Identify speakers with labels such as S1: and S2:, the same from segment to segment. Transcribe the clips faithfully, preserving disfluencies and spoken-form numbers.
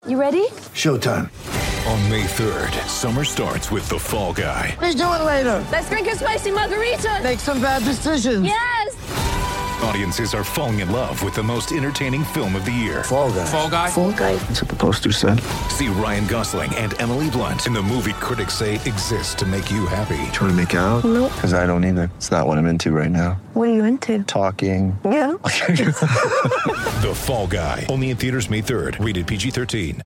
S1: You ready?
S2: Showtime.
S3: On May third, summer starts with The Fall Guy.
S2: Let's do it later.
S1: Let's drink a spicy margarita.
S2: Make some bad decisions.
S1: Yes!
S3: Audiences are falling in love with the most entertaining film of the year.
S2: Fall Guy.
S3: Fall Guy?
S1: Fall guy.
S2: That's what the poster said.
S3: See Ryan Gosling and Emily Blunt in the movie critics say exists to make you happy.
S2: Trying to make it out?
S1: Nope.
S2: Because I don't either. It's not what I'm into right now.
S1: What are you into?
S2: Talking.
S1: Yeah.
S3: The Fall Guy. Only in theaters May third. Rated P G thirteen.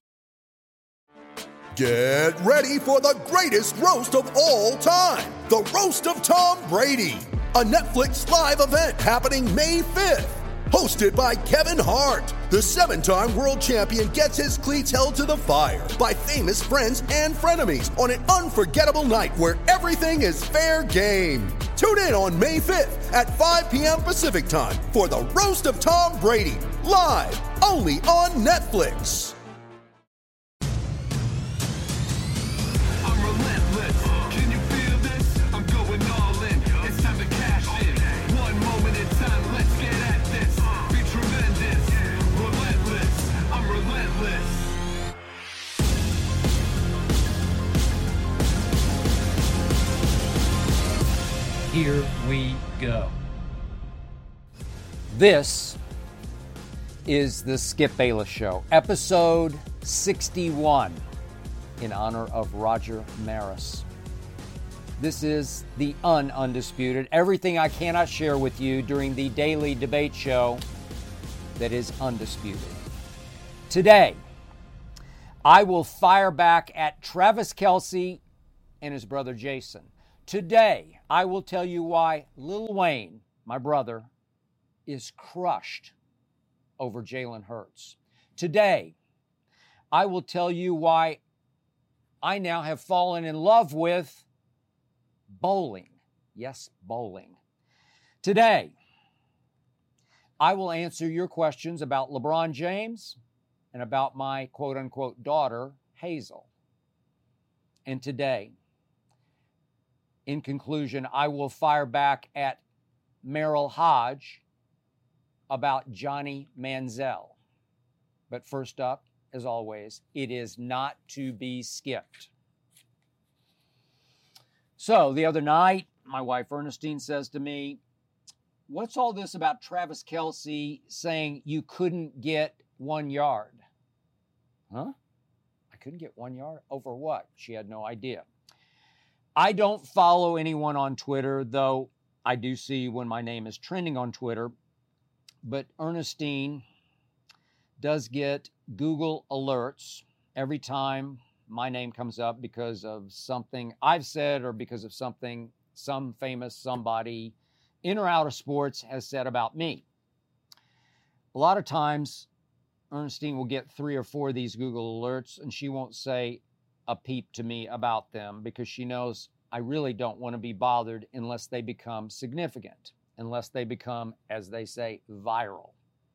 S4: Get ready for the greatest roast of all time. The Roast of Tom Brady. A Netflix live event happening May fifth. Hosted by Kevin Hart. The seven-time world champion gets his cleats held to the fire by famous friends and frenemies on an unforgettable night where everything is fair game. Tune in on May fifth at five p.m. Pacific time for the Roast of Tom Brady. Live only on Netflix.
S5: Here we go. This is the Skip Bayless Show, episode sixty-one, in honor of Roger Maris. This is the un-undisputed, everything I cannot share with you during the daily debate show that is undisputed. Today, I will fire back at Travis Kelce and his brother Jason. Today, I will tell you why Lil Wayne, my brother, is crushed over Jalen Hurts. Today, I will tell you why I now have fallen in love with bowling. Yes, bowling. Today, I will answer your questions about LeBron James and about my quote-unquote daughter, Hazel. And today, in conclusion, I will fire back at Merrill Hodge about Johnny Manziel. But first up, as always, it is not to be skipped. So the other night, my wife Ernestine says to me, "What's all this about Travis Kelce saying you couldn't get one yard?" Huh? I couldn't get one yard? Over what? She had no idea. I don't follow anyone on Twitter, though I do see when my name is trending on Twitter. But Ernestine does get Google alerts every time my name comes up because of something I've said or because of something some famous somebody in or out of sports has said about me. A lot of times, Ernestine will get three or four of these Google alerts, and she won't say a peep to me about them because she knows I really don't want to be bothered unless they become significant, unless they become, as they say, viral.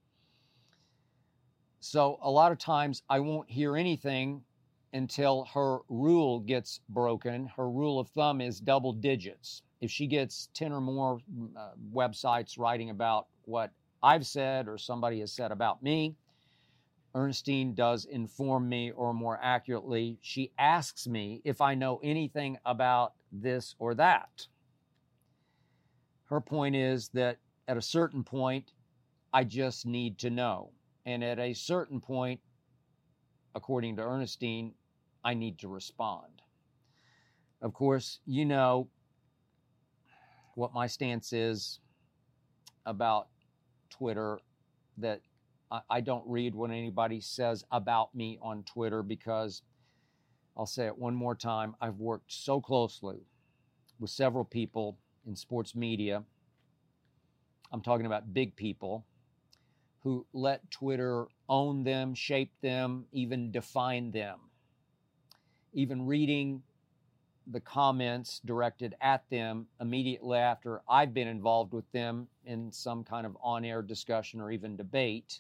S5: So a lot of times I won't hear anything until her rule gets broken. Her rule of thumb is double digits. If she gets ten or more uh, websites writing about what I've said or somebody has said about me, Ernestine does inform me, or more accurately, she asks me if I know anything about this or that. Her point is that at a certain point, I just need to know. And at a certain point, according to Ernestine, I need to respond. Of course, you know what my stance is about Twitter, that I don't read what anybody says about me on Twitter because, I'll say it one more time, I've worked so closely with several people in sports media. I'm talking about big people who let Twitter own them, shape them, even define them. Even reading the comments directed at them immediately after I've been involved with them in some kind of on-air discussion or even debate.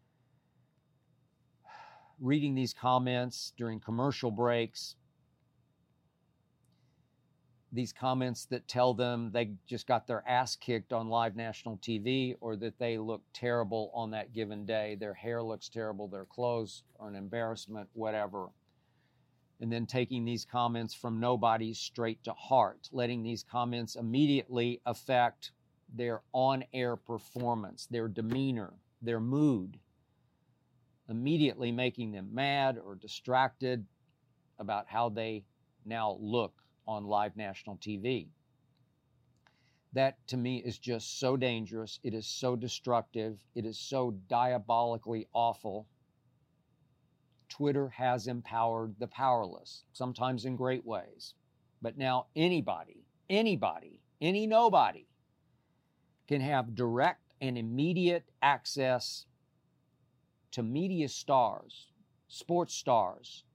S5: Reading these comments during commercial breaks, these comments that tell them they just got their ass kicked on live national T V, or that they look terrible on that given day. Their hair looks terrible, their clothes are an embarrassment, whatever. And then taking these comments from nobody straight to heart, letting these comments immediately affect their on-air performance, their demeanor, their mood, immediately making them mad or distracted about how they now look on live national T V. That, to me, is just so dangerous. It is so destructive. It is so diabolically awful. Twitter has empowered the powerless, sometimes in great ways. But now anybody, anybody, any nobody can have direct and immediate access to media stars, sports stars,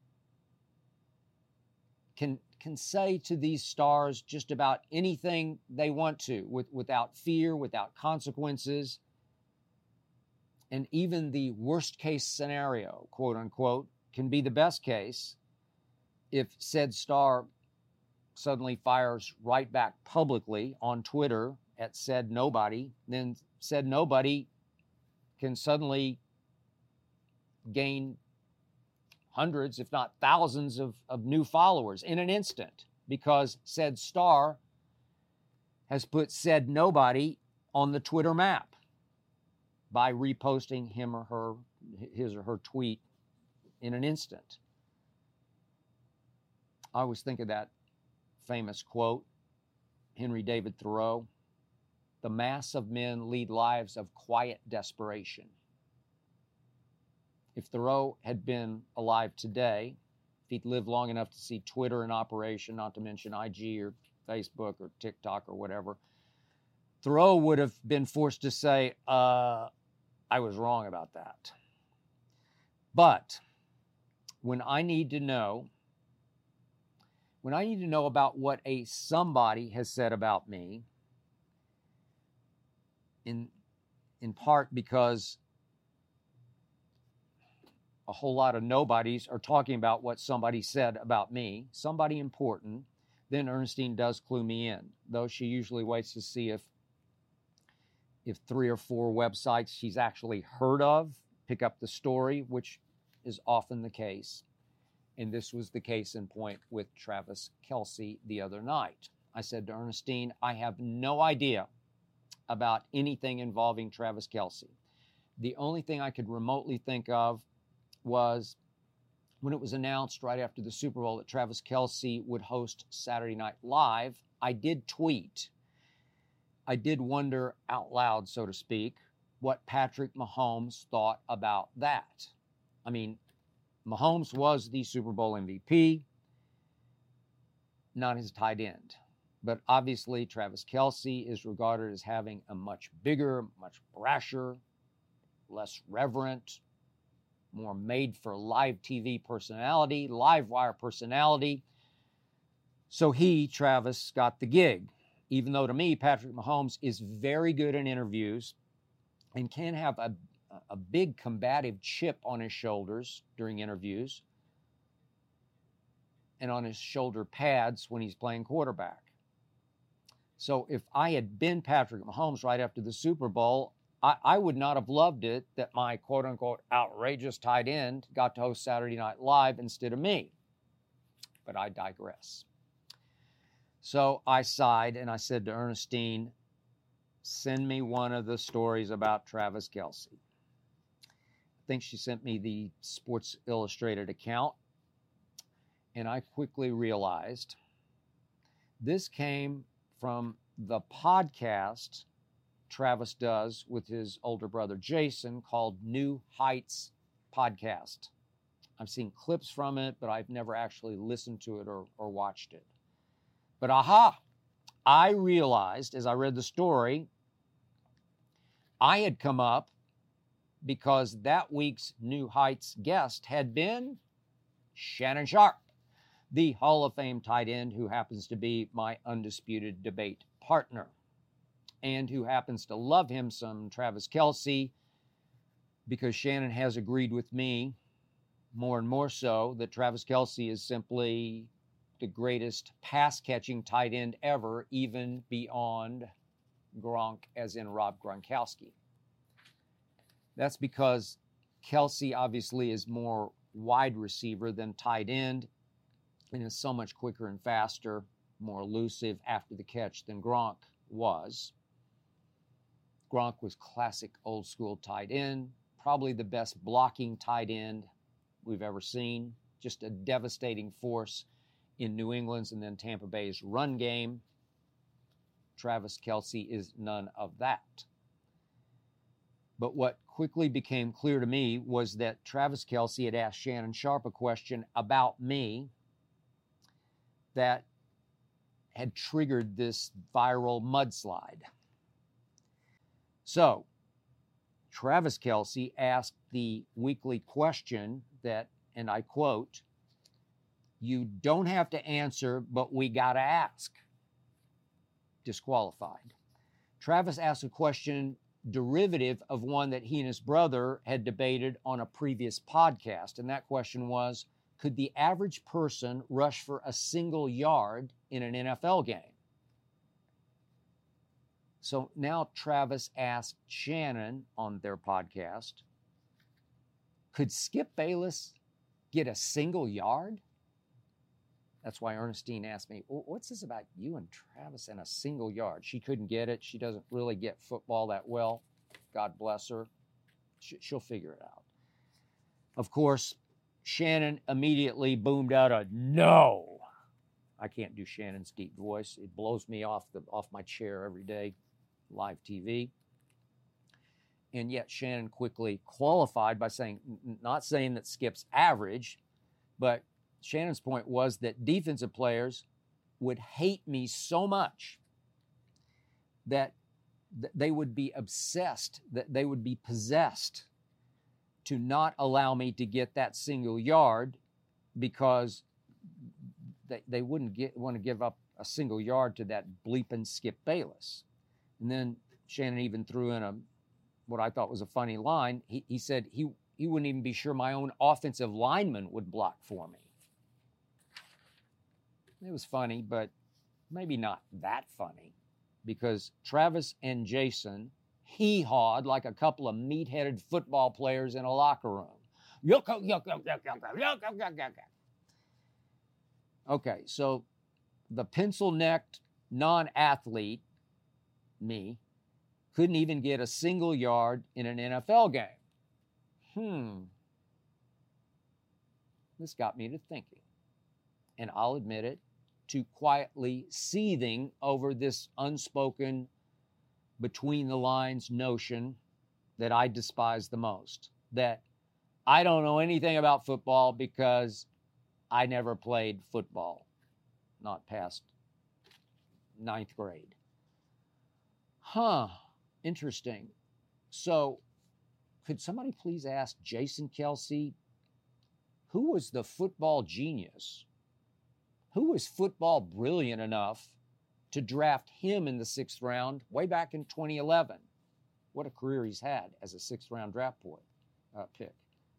S5: can, can say to these stars just about anything they want to with, without fear, without consequences. And even the worst case scenario, quote unquote, can be the best case if said star suddenly fires right back publicly on Twitter at said nobody. Then said nobody can suddenly gain hundreds, if not thousands, of, of new followers in an instant, because said star has put said nobody on the Twitter map by reposting him or her, his or her tweet in an instant. I always think of that famous quote, Henry David Thoreau, "The mass of men lead lives of quiet desperation." If Thoreau had been alive today, if he'd lived long enough to see Twitter in operation, not to mention I G or Facebook or TikTok or whatever, Thoreau would have been forced to say, uh, I was wrong about that. But when I need to know, when I need to know about what a somebody has said about me, in, in part because a whole lot of nobodies are talking about what somebody said about me, somebody important, then Ernestine does clue me in, though she usually waits to see if if three or four websites she's actually heard of pick up the story, which is often the case. And this was the case in point with Travis Kelce the other night. I said to Ernestine, I have no idea about anything involving Travis Kelce. The only thing I could remotely think of was when it was announced right after the Super Bowl that Travis Kelce would host Saturday Night Live, I did tweet. I did wonder out loud, so to speak, what Patrick Mahomes thought about that. I mean, Mahomes was the Super Bowl M V P, not his tight end. But obviously, Travis Kelce is regarded as having a much bigger, much brasher, less reverent, more made for live T V personality, live wire personality. So he, Travis, got the gig. Even though to me, Patrick Mahomes is very good in interviews and can have a, a big combative chip on his shoulders during interviews and on his shoulder pads when he's playing quarterback. So if I had been Patrick Mahomes right after the Super Bowl, I, I would not have loved it that my quote-unquote outrageous tight end got to host Saturday Night Live instead of me. But I digress. So I sighed and I said to Ernestine, send me one of the stories about Travis Kelce. I think she sent me the Sports Illustrated account. And I quickly realized this came from the podcast Travis does with his older brother Jason called New Heights Podcast. I've seen clips from it, but I've never actually listened to it or, or watched it. But aha, I realized as I read the story, I had come up because that week's New Heights guest had been Shannon Sharpe, the Hall of Fame tight end who happens to be my undisputed debate partner and who happens to love him some Travis Kelce because Shannon has agreed with me more and more so that Travis Kelce is simply the greatest pass-catching tight end ever, even beyond Gronk, as in Rob Gronkowski. That's because Kelce obviously is more wide receiver than tight end and is so much quicker and faster, more elusive after the catch than Gronk was. Gronk was classic old school tight end, probably the best blocking tight end we've ever seen, just a devastating force in New England's and then Tampa Bay's run game. Travis Kelce is none of that. But what quickly became clear to me was that Travis Kelce had asked Shannon Sharpe a question about me that had triggered this viral mudslide. So, Travis Kelce asked the weekly question that, and I quote, "You don't have to answer, but we gotta ask." Disqualified. Travis asked a question derivative of one that he and his brother had debated on a previous podcast. And that question was, could the average person rush for a single yard in an N F L game? So now Travis asked Shannon on their podcast, could Skip Bayless get a single yard? That's why Ernestine asked me, what's this about you and Travis and a single yard? She couldn't get it. She doesn't really get football that well. God bless her. She'll figure it out. Of course, Shannon immediately boomed out a no. I can't do Shannon's deep voice. It blows me off the off my chair every day, live T V. And yet Shannon quickly qualified by saying, not saying that Skip's average, but Shannon's point was that defensive players would hate me so much that th- they would be obsessed, that they would be possessed to not allow me to get that single yard because they, they wouldn't get, want to give up a single yard to that bleeping Skip Bayless. And then Shannon even threw in a what I thought was a funny line. He, he said he, he wouldn't even be sure my own offensive lineman would block for me. It was funny, but maybe not that funny, because Travis and Jason hee-hawed like a couple of meat-headed football players in a locker room. Yuck, yuck, yuck, yuck, yuck, yuck, yuck, yuck, yuck, yuck. Okay, so the pencil-necked non-athlete, me, couldn't even get a single yard in an N F L game. Hmm. This got me to thinking, and I'll admit it, to quietly seething over this unspoken, between-the-lines notion that I despise the most, that I don't know anything about football because I never played football, not past ninth grade. Huh, interesting. So, could somebody please ask Jason Kelce, who was the football genius? Who was football brilliant enough to draft him in the sixth round way back in twenty eleven? What a career he's had as a sixth round draft boy, uh, pick.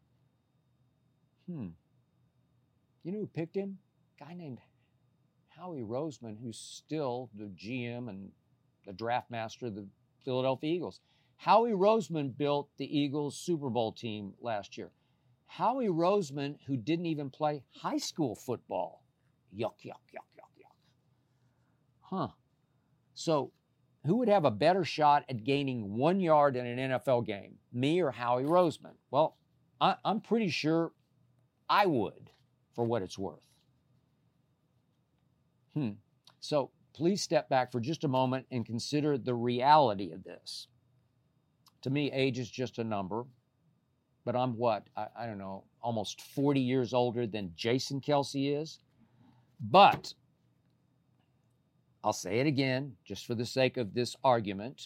S5: Hmm. You know who picked him? A guy named Howie Roseman, who's still the G M and the draft master of the Philadelphia Eagles. Howie Roseman built the Eagles Super Bowl team last year. Howie Roseman, who didn't even play high school football. Yuck, yuck, yuck, yuck, yuck. Huh. So, who would have a better shot at gaining one yard in an N F L game, me or Howie Roseman? Well, I, I'm pretty sure I would, for what it's worth. Hmm. So, please step back for just a moment and consider the reality of this. To me, age is just a number, but I'm what? I, I don't know, almost forty years older than Jason Kelce is. But, I'll say it again, just for the sake of this argument,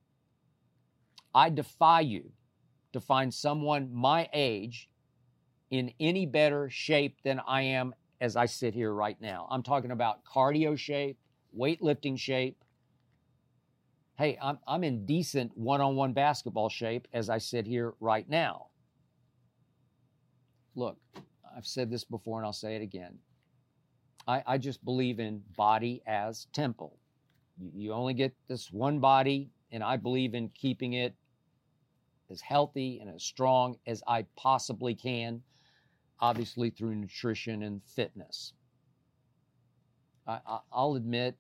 S5: I defy you to find someone my age in any better shape than I am as I sit here right now. I'm talking about cardio shape, weightlifting shape. Hey, I'm, I'm in decent one-on-one basketball shape as I sit here right now. Look, I've said this before and I'll say it again. I, I just believe in body as temple. You, you only get this one body, and I believe in keeping it as healthy and as strong as I possibly can, obviously through nutrition and fitness. I, I, I'll admit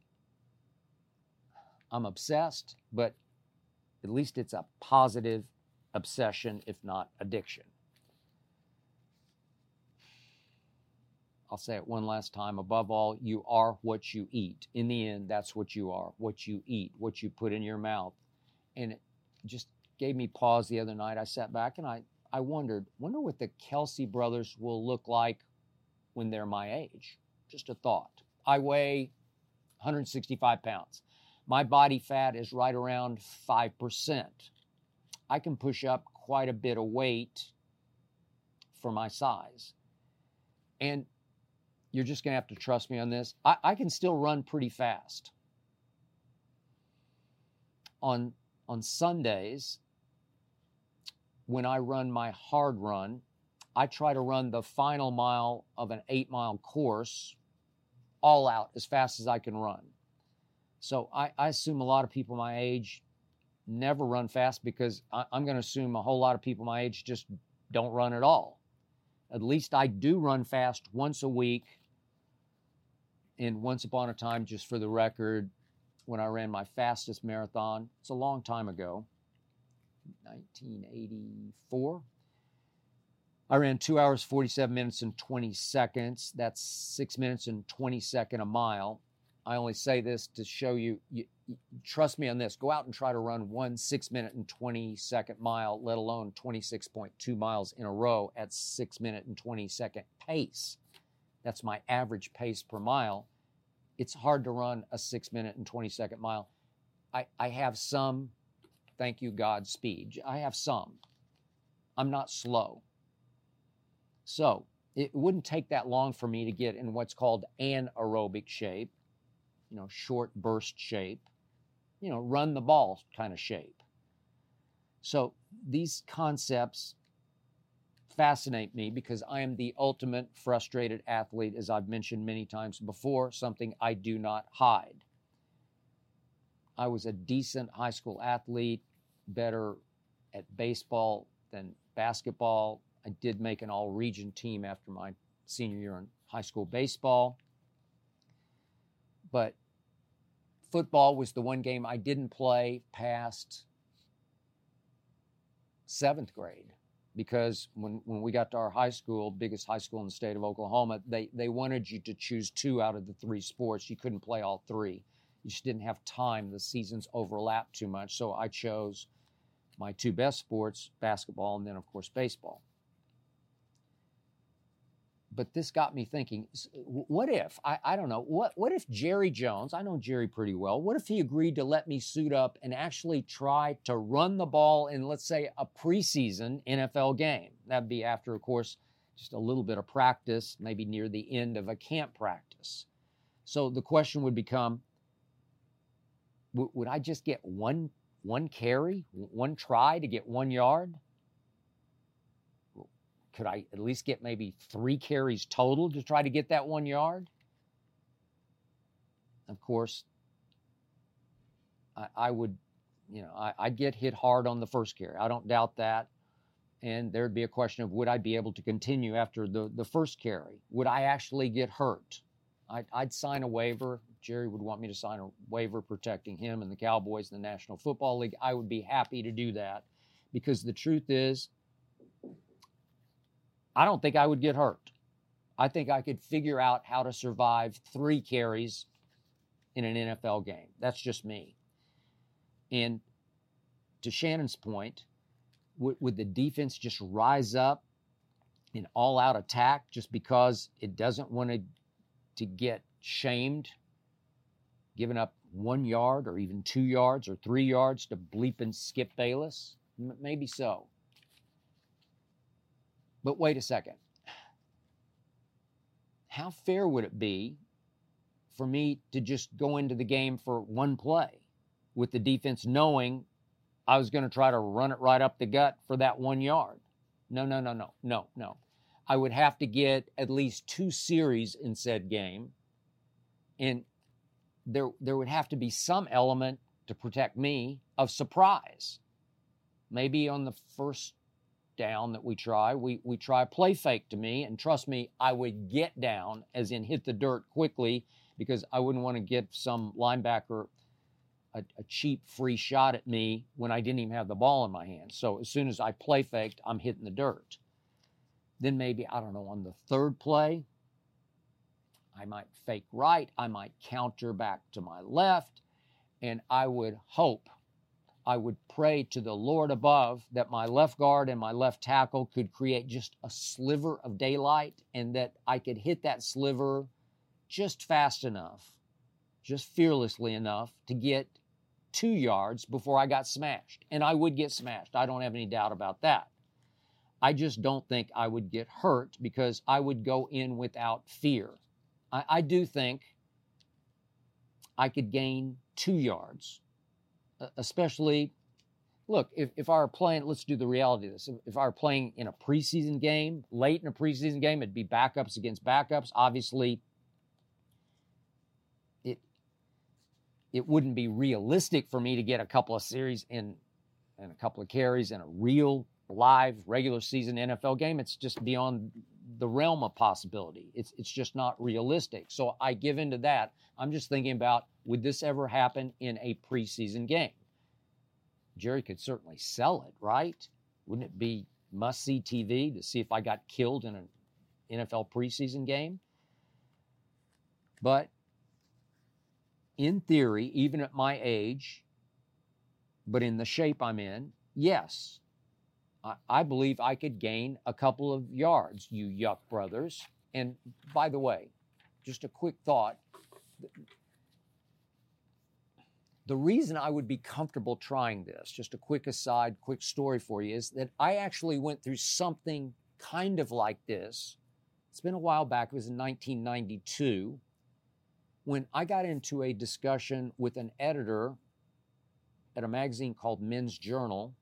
S5: I'm obsessed, but at least it's a positive obsession, if not addiction. I'll say it one last time. Above all, you are what you eat. In the end, that's what you are, what you eat, what you put in your mouth. And it just gave me pause the other night. I sat back and I, I wondered, wonder what the Kelsey brothers will look like when they're my age. Just a thought. I weigh one hundred sixty-five pounds. My body fat is right around five percent. I can push up quite a bit of weight for my size. And you're just going to have to trust me on this. I, I can still run pretty fast. On, on Sundays, when I run my hard run, I try to run the final mile of an eight-mile course all out as fast as I can run. So I, I assume a lot of people my age never run fast because I, I'm going to assume a whole lot of people my age just don't run at all. At least I do run fast once a week. And once upon a time, just for the record, when I ran my fastest marathon, it's a long time ago, nineteen eighty-four, I ran two hours, forty-seven minutes, and twenty seconds. That's six minutes and twenty seconds a mile. I only say this to show you, you, you, trust me on this, go out and try to run one six minute and twenty second mile, let alone twenty-six point two miles in a row at six minute and twenty second pace. That's my average pace per mile. It's hard to run a six minute and twenty second mile. I, I have some, thank you God, speed. I have some. I'm not slow. So it wouldn't take that long for me to get in what's called anaerobic shape, you know, short burst shape, you know, run the ball kind of shape. So these concepts fascinate me because I am the ultimate frustrated athlete, as I've mentioned many times before, something I do not hide. I was a decent high school athlete, better at baseball than basketball. I did make an all-region team after my senior year in high school baseball. But football was the one game I didn't play past seventh grade. Because when, when we got to our high school, biggest high school in the state of Oklahoma, they, they wanted you to choose two out of the three sports. You couldn't play all three. You just didn't have time. The seasons overlapped too much. So I chose my two best sports, basketball and then, of course, baseball. But this got me thinking, what if, I, I don't know, what, what if Jerry Jones, I know Jerry pretty well, what if he agreed to let me suit up and actually try to run the ball in, let's say, a preseason N F L game? That'd be after, of course, just a little bit of practice, maybe near the end of a camp practice. So the question would become, w- would I just get one, one carry, one try to get one yard? Could I at least get maybe three carries total to try to get that one yard? Of course, I, I would, you know, I, I'd get hit hard on the first carry. I don't doubt that. And there'd be a question of, would I be able to continue after the, the first carry? Would I actually get hurt? I'd, I'd sign a waiver. Jerry would want me to sign a waiver protecting him and the Cowboys and the National Football League. I would be happy to do that because the truth is, I don't think I would get hurt. I think I could figure out how to survive three carries in an N F L game. That's just me. And to Shannon's point, would, would the defense just rise up in all-out attack just because it doesn't want to, to get shamed, giving up one yard or even two yards or three yards to bleeping Skip Bayless? M- maybe so. But wait a second. How fair would it be for me to just go into the game for one play with the defense knowing I was going to try to run it right up the gut for that one yard? No, no, no, no, no, no. I would have to get at least two series in said game And there, there would have to be some element to protect me of surprise. Maybe on the first down that we try, we, we try play fake to me, and trust me, I would get down, as in hit the dirt quickly, because I wouldn't want to give some linebacker a, a cheap free shot at me when I didn't even have the ball in my hand. So as soon as I play faked, I'm hitting the dirt. Then maybe, I don't know, on the third play, I might fake right, I might counter back to my left, and I would hope, I would pray to the Lord above that my left guard and my left tackle could create just a sliver of daylight, and that I could hit that sliver just fast enough, just fearlessly enough to get two yards before I got smashed. And I would get smashed. I don't have any doubt about that. I just don't think I would get hurt because I would go in without fear. I, I do think I could gain two yards, especially, look, if, if I were playing, let's do the reality of this. If, if I were playing in a preseason game, late in a preseason game, it'd be backups against backups. Obviously, it it wouldn't be realistic for me to get a couple of series in and a couple of carries in a real live regular season N F L game. It's just beyond the realm of possibility. It's it's just not realistic. So I give into that. I'm just thinking about, would this ever happen in a preseason game? Jerry could certainly sell it, right? Wouldn't it be must-see T V to see if I got killed in an N F L preseason game? But in theory, even at my age, but in the shape I'm in, yes, I, I believe I could gain a couple of yards, you yuck brothers. And by the way, just a quick thought. The reason I would be comfortable trying this, just a quick aside, quick story for you, is that I actually went through something kind of like this. It's been a while back. It was in nineteen ninety-two when I got into a discussion with an editor at a magazine called Men's Journal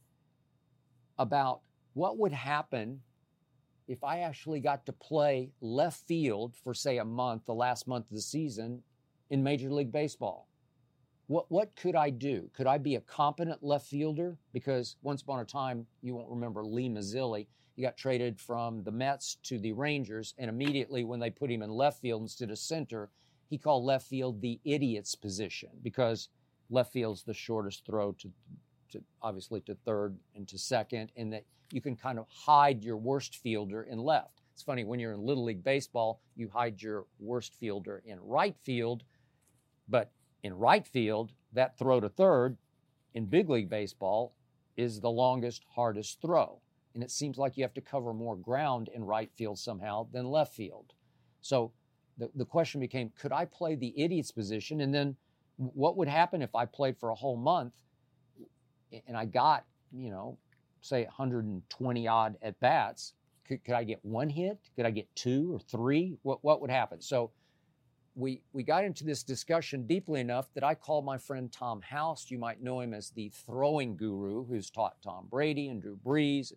S5: about what would happen if I actually got to play left field for, say, a month, the last month of the season in Major League Baseball. What what could I do? Could I be a competent left fielder? Because once upon a time, you won't remember Lee Mazzilli. He got traded from the Mets to the Rangers, and immediately when they put him in left field instead of center, he called left field the idiot's position, because left field's the shortest throw to, to obviously to third and to second, and that you can kind of hide your worst fielder in left. It's funny, when you're in Little League Baseball, you hide your worst fielder in right field, but in right field, that throw to third in big league baseball is the longest, hardest throw. And it seems like you have to cover more ground in right field somehow than left field. So the, the question became, could I play the idiot's position? And then what would happen if I played for a whole month and I got, you know, say one hundred twenty odd at bats? Could, could I get one hit? Could I get two or three? What, what would happen? So We, we got into this discussion deeply enough that I called my friend Tom House. You might know him as the throwing guru who's taught Tom Brady and Drew Brees,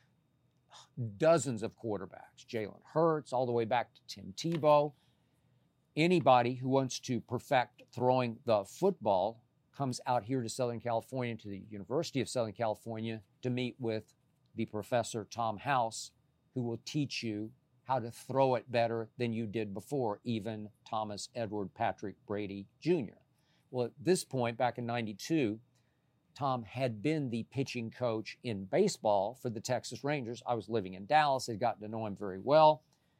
S5: dozens of quarterbacks, Jalen Hurts, all the way back to Tim Tebow. Anybody who wants to perfect throwing the football comes out here to Southern California, to the University of Southern California, to meet with the professor Tom House, who will teach you how to throw it better than you did before, even Thomas Edward Patrick Brady Junior Well, at this point, back in ninety-two, Tom had been the pitching coach in baseball for the Texas Rangers. I was living in Dallas, had gotten to know him very well.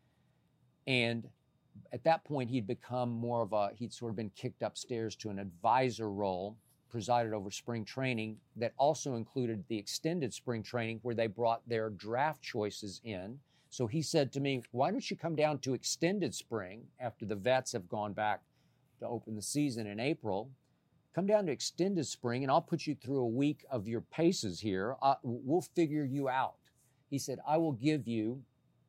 S5: And at that point, he'd become more of a, he'd sort of been kicked upstairs to an advisor role, presided over spring training that also included the extended spring training where they brought their draft choices in. So he said to me, why don't you come down to extended spring after the vets have gone back to open the season in April? Come down to extended spring and I'll put you through a week of your paces here. Uh, we'll figure you out. He said, I will give you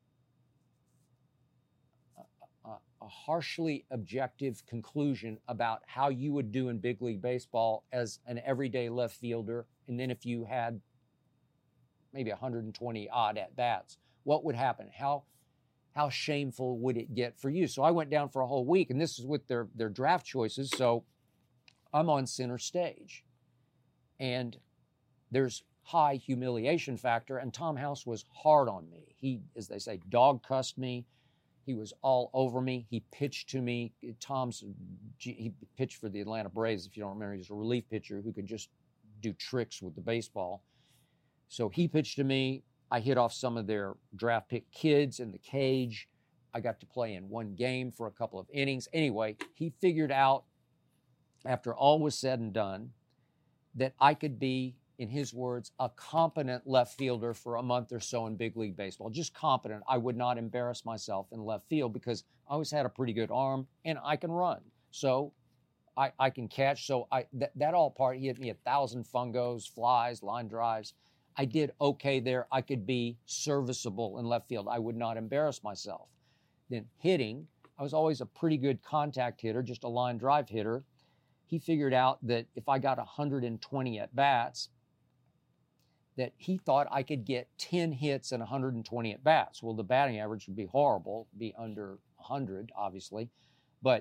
S5: a, a, a harshly objective conclusion about how you would do in big league baseball as an everyday left fielder. And then if you had maybe one hundred twenty odd at bats, what would happen? How how shameful would it get for you? So I went down for a whole week, and this is with their, their draft choices. So I'm on center stage, and there's high humiliation factor, and Tom House was hard on me. He, as they say, dog cussed me. He was all over me. He pitched to me. Tom's, he pitched for the Atlanta Braves, if you don't remember. He's a relief pitcher who could just do tricks with the baseball. So he pitched to me. I hit off some of their draft pick kids in the cage. I got to play in one game for a couple of innings. Anyway, he figured out, after all was said and done, that I could be, in his words, a competent left fielder for a month or so in big league baseball. Just competent. I would not embarrass myself in left field because I always had a pretty good arm and I can run. So I, I can catch. So I th- that all part, he hit me a thousand fungos, flies, line drives. I did okay there. I could be serviceable in left field. I would not embarrass myself. Then hitting, I was always a pretty good contact hitter, just a line drive hitter. He figured out that if I got one hundred twenty at-bats, that he thought I could get ten hits and one hundred twenty at-bats. Well, the batting average would be horrible, be under one hundred, obviously. But,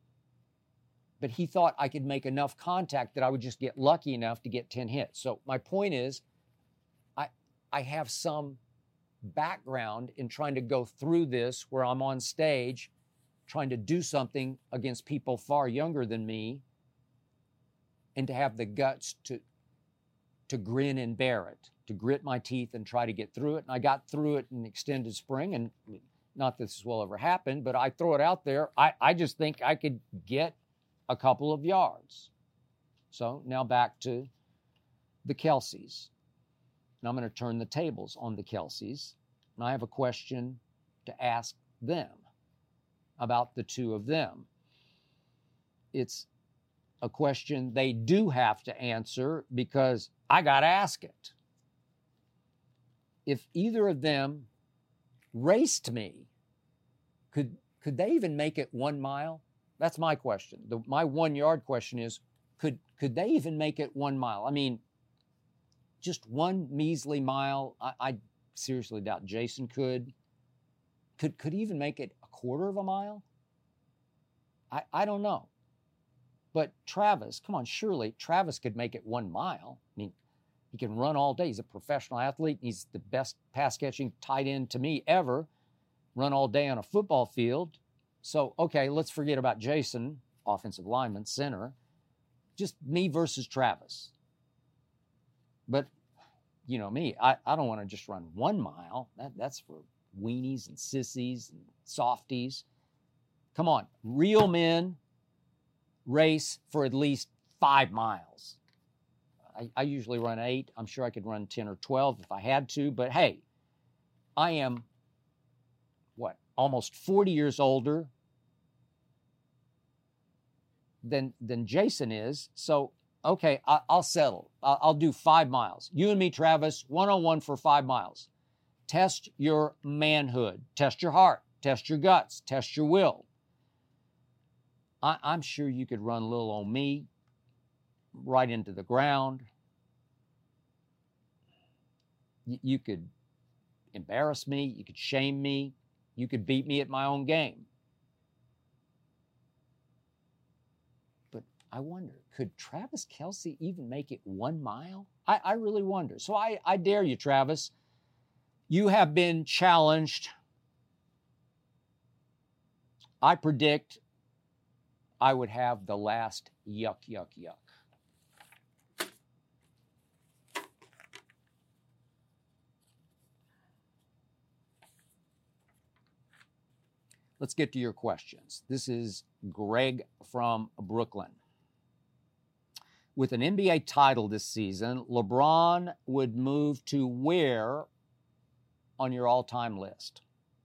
S5: but he thought I could make enough contact that I would just get lucky enough to get ten hits. So my point is, I, I have some background in trying to go through this where I'm on stage trying to do something against people far younger than me, and to have the guts to to grin and bear it, to grit my teeth and try to get through it. And I got through it in extended spring, and not that this will ever happen, but I throw it out there. I, I just think I could get a couple of yards. So now back to the Kelceys. Now I'm going to turn the tables on the Kelceys, and I have a question to ask them about the two of them. It's a question they do have to answer because I got to ask it. If either of them raced me, could could they even make it one mile? That's my question. The, my one-yard question is, could could they even make it one mile? I mean, just one measly mile, I, I seriously doubt Jason could. Could could he even make it a quarter of a mile? I, I don't know. But Travis, come on, surely Travis could make it one mile. I mean, he can run all day. He's a professional athlete. He's the best pass-catching tight end to me ever. Run all day on a football field. So, okay, let's forget about Jason, offensive lineman, center. Just me versus Travis. But, you know me, I, I don't want to just run one mile. That, that's for weenies and sissies and softies. Come on, real men race for at least five miles. I, I usually run eight. I'm sure I could run ten or twelve if I had to. But hey, I am, what, almost forty years older than, than Jason is. So, okay, I, I'll settle. I'll, I'll do five miles. You and me, Travis, one-on-one for five miles. Test your manhood. Test your heart. Test your guts. Test your will. I, I'm sure you could run little old me right into the ground. Y- you could embarrass me. You could shame me. You could beat me at my own game. But I wonder, could Travis Kelce even make it one mile? I, I really wonder. So I, I dare you, Travis. You have been challenged. I predict I would have the last yuck, yuck, yuck. Let's get to your questions. This is Greg from Brooklyn. With an N B A title this season, LeBron would move to where on your all-time list?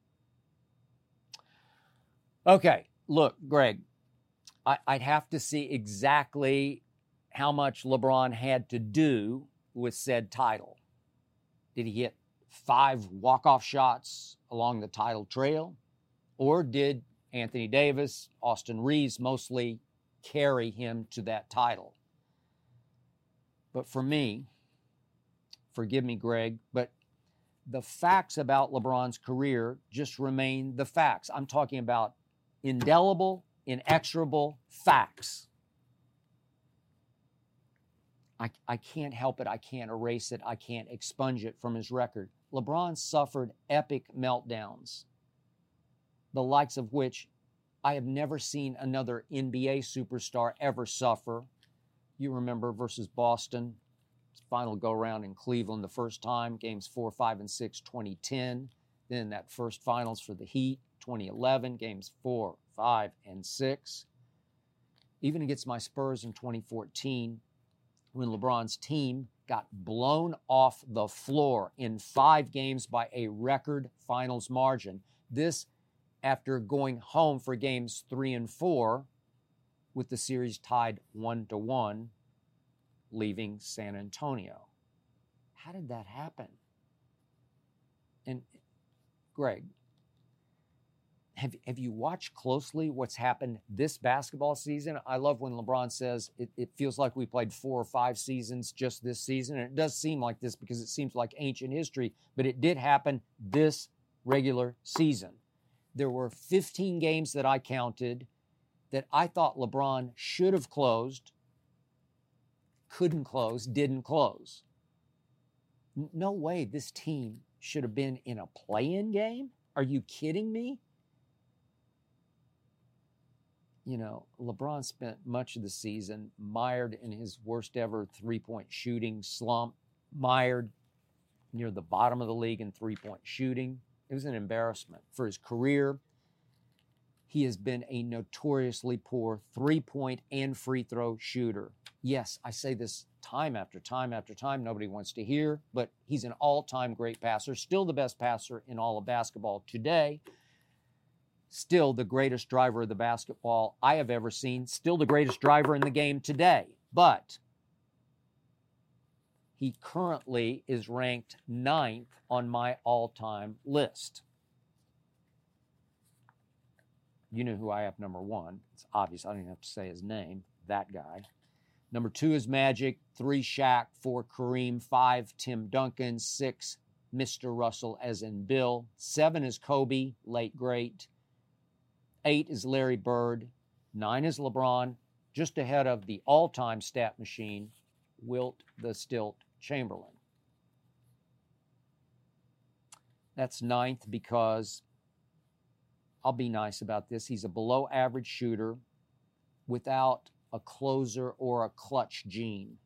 S5: Okay, look, Greg, I, I'd have to see exactly how much LeBron had to do with said title. Did he hit five walk-off shots along the title trail? Or did Anthony Davis, Austin Reeves mostly carry him to that title? But for me, forgive me, Greg, but the facts about LeBron's career just remain the facts. I'm talking about indelible, inexorable facts. I, I can't help it. I can't erase it. I can't expunge it from his record. LeBron suffered epic meltdowns, the likes of which I have never seen another N B A superstar ever suffer. You remember versus Boston, final go-around in Cleveland the first time, games four, five, and six, twenty ten. Then that first finals for the Heat, twenty eleven, games four, five, and six. Even against my Spurs in twenty fourteen, when LeBron's team got blown off the floor in five games by a record finals margin. This after going home for games three and four with the series tied one to one, leaving San Antonio. How did that happen? And Greg, have, have you watched closely what's happened this basketball season? I love when LeBron says it, it feels like we played four or five seasons just this season. And it does seem like this because it seems like ancient history, but it did happen this regular season. There were fifteen games that I counted that I thought LeBron should have closed, couldn't close, didn't close. No way this team should have been in a play-in game. Are you kidding me? You know, LeBron spent much of the season mired in his worst ever three-point shooting slump, mired near the bottom of the league in three-point shooting. It was an embarrassment. For his career, he has been a notoriously poor three-point and free throw shooter. Yes, I say this time after time after time. Nobody wants to hear, but he's an all-time great passer, still the best passer in all of basketball today. Still the greatest driver of the basketball I have ever seen. Still the greatest driver in the game today. But he currently is ranked ninth on my all-time list. You know who I have number one. It's obvious. I don't even have to say his name. That guy. Number two is Magic. Three, Shaq. Four, Kareem. Five, Tim Duncan. Six, Mister Russell, as in Bill. Seven is Kobe, late great. Eight is Larry Bird. Nine is LeBron, just ahead of the all-time stat machine, Wilt the Stilt Chamberlain. That's ninth because, I'll be nice about this, he's a below-average shooter without a closer or a clutch gene.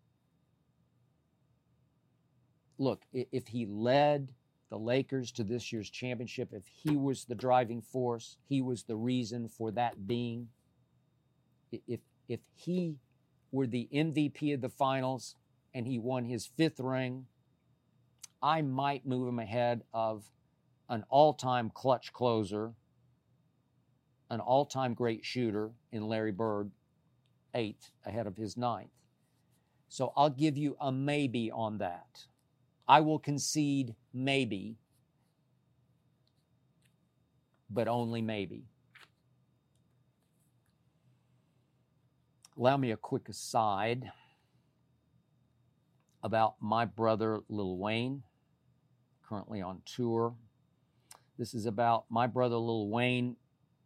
S5: Look, if he led the Lakers to this year's championship, if he was the driving force, he was the reason for that being, if if he were the M V P of the finals and he won his fifth ring, I might move him ahead of an all-time clutch closer, an all-time great shooter in Larry Bird, eighth ahead of his ninth. So I'll give you a maybe on that. I will concede maybe, but only maybe. Allow me a quick aside about my brother Lil Wayne, currently on tour. This is about my brother Lil Wayne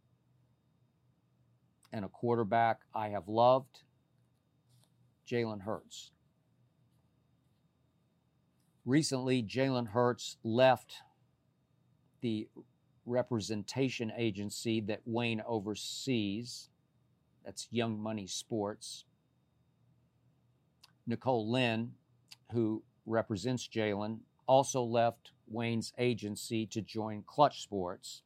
S5: and a quarterback I have loved, Jalen Hurts. Recently, Jalen Hurts left the representation agency that Wayne oversees. That's Young Money Sports. Nicole Lynn, who represents Jalen, also left Wayne's agency to join Clutch Sports.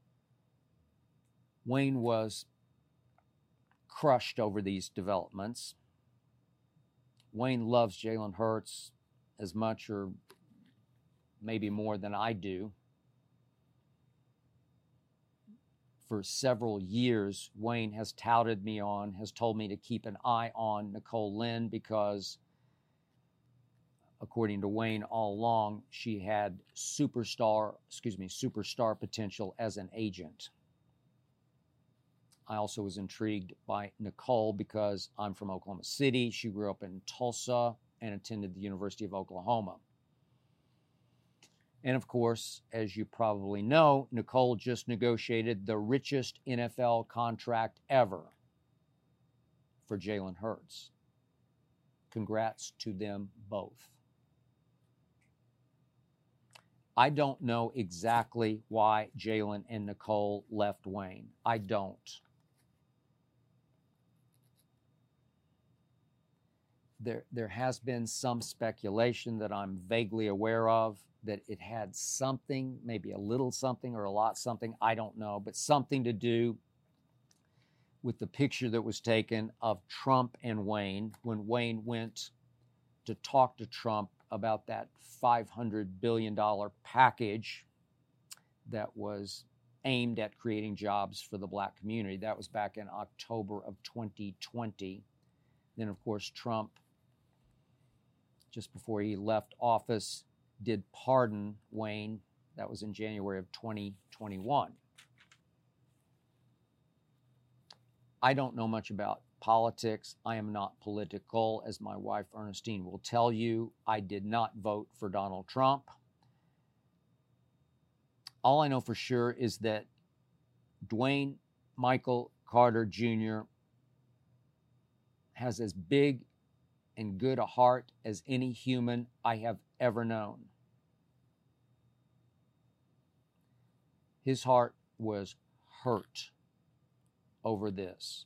S5: Wayne was crushed over these developments. Wayne loves Jalen Hurts as much or maybe more than I do. For several years, Wayne has touted me on, has told me to keep an eye on Nicole Lynn because, according to Wayne all along, she had superstar, excuse me, superstar potential as an agent. I also was intrigued by Nicole because I'm from Oklahoma City. She grew up in Tulsa and attended the University of Oklahoma. And of course, as you probably know, Nicole just negotiated the richest N F L contract ever for Jalen Hurts. Congrats to them both. I don't know exactly why Jalen and Nicole left Wayne. I don't. There, there has been some speculation that I'm vaguely aware of that it had something, maybe a little something or a lot something, I don't know, but something to do with the picture that was taken of Trump and Wayne when Wayne went to talk to Trump about that five hundred billion dollars package that was aimed at creating jobs for the black community. That was back in October of twenty twenty. Then, of course, Trump, just before he left office, did pardon Wayne. That was in January of twenty twenty-one. I don't know much about politics. I am not political, as my wife Ernestine will tell you. I did not vote for Donald Trump. All I know for sure is that Dwayne Michael Carter Junior has as big and good a heart as any human I have ever known. His heart was hurt over this.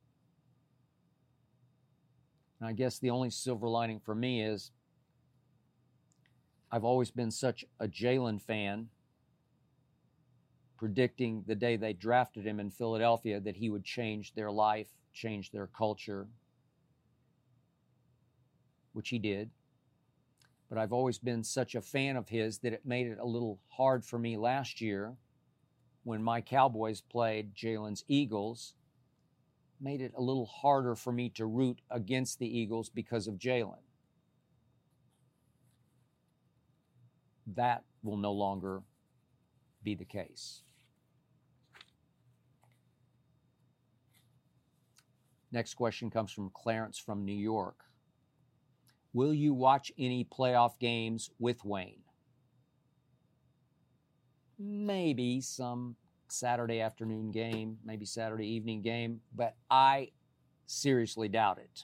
S5: And I guess the only silver lining for me is I've always been such a Jalen fan, predicting the day they drafted him in Philadelphia that he would change their life, change their culture, which he did. But I've always been such a fan of his that it made it a little hard for me last year when my Cowboys played Jalen's Eagles. Made it a little harder for me to root against the Eagles because of Jalen. That will no longer be the case. Next question comes from Clarence from New York. Will you watch any playoff games with Wayne? Maybe some Saturday afternoon game, maybe Saturday evening game, but I seriously doubt it.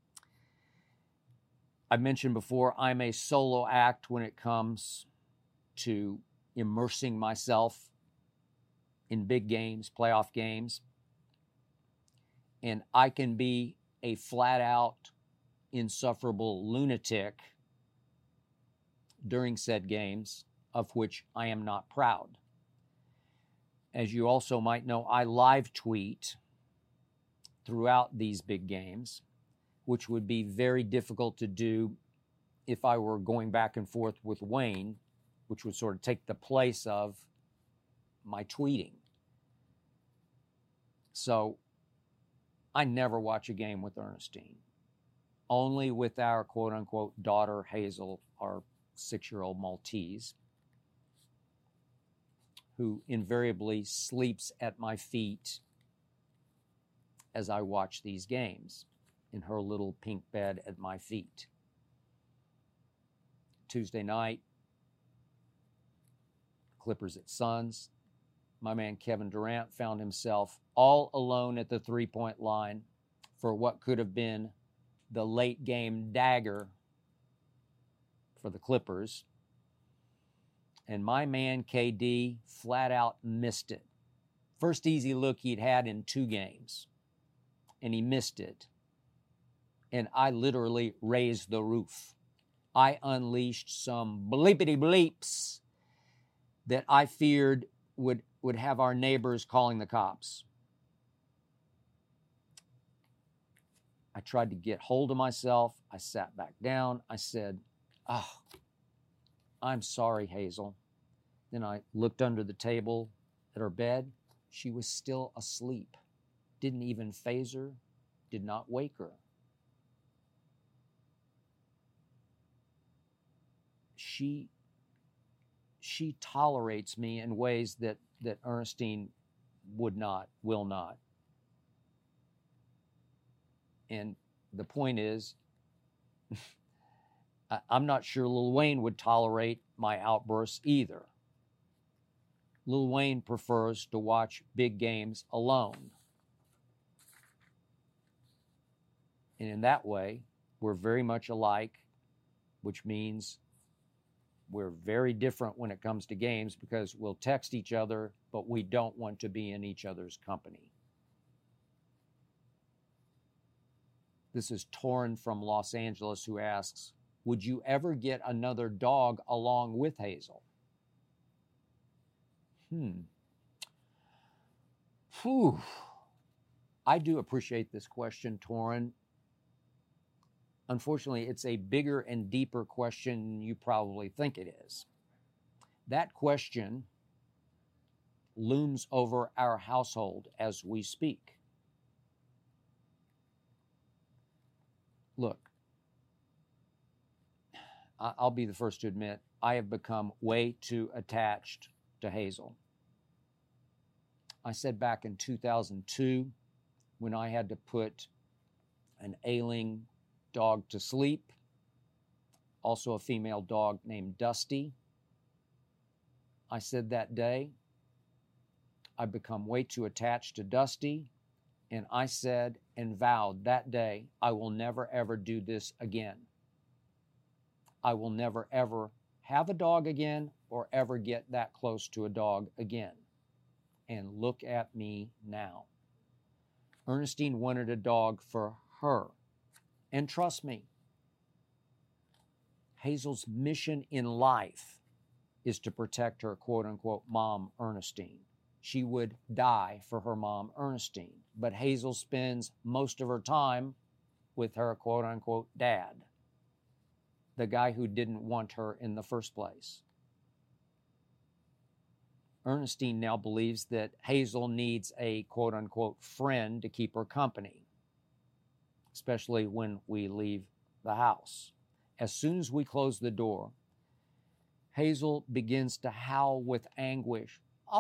S5: I mentioned before, I'm a solo act when it comes to immersing myself in big games, playoff games. And I can be a flat out, insufferable lunatic during said games, of which I am not proud. As you also might know, I live tweet throughout these big games, which would be very difficult to do if I were going back and forth with Wayne, which would sort of take the place of my tweeting. So I never watch a game with Ernestine, only with our quote-unquote daughter, Hazel, our six-year-old Maltese, who invariably sleeps at my feet as I watch these games in her little pink bed at my feet. Tuesday night, Clippers at Suns. My man Kevin Durant found himself all alone at the three-point line for what could have been the late game dagger for the Clippers. And my man K D flat out missed it. First easy look he'd had in two games. And he missed it. And I literally raised the roof. I unleashed some bleepity bleeps that I feared would, would have our neighbors calling the cops. I tried to get hold of myself. I sat back down. I said, oh, I'm sorry, Hazel. Then I looked under the table at her bed. She was still asleep. Didn't even faze her. Did not wake her. She, she tolerates me in ways that, that Ernestine would not, will not. And the point is, I'm not sure Lil Wayne would tolerate my outbursts either. Lil Wayne prefers to watch big games alone. And in that way, we're very much alike, which means we're very different when it comes to games because we'll text each other, but we don't want to be in each other's company. This is Torrin from Los Angeles who asks, would you ever get another dog along with Hazel? Hmm. Whew. I do appreciate this question, Torrin. Unfortunately, it's a bigger and deeper question than you probably think it is. That question looms over our household as we speak. Look, I'll be the first to admit, I have become way too attached to Hazel. I said back in two thousand two, when I had to put an ailing dog to sleep, also a female dog named Dusty, I said that day, I've become way too attached to Dusty, and I said and vowed that day, I will never ever do this again. I will never ever have a dog again or ever get that close to a dog again. And look at me now. Ernestine wanted a dog for her. And trust me, Hazel's mission in life is to protect her quote-unquote mom, Ernestine. She would die for her mom, Ernestine. But Hazel spends most of her time with her quote-unquote dad, the guy who didn't want her in the first place. Ernestine now believes that Hazel needs a quote-unquote friend to keep her company, especially when we leave the house. As soon as we close the door, Hazel begins to howl with anguish.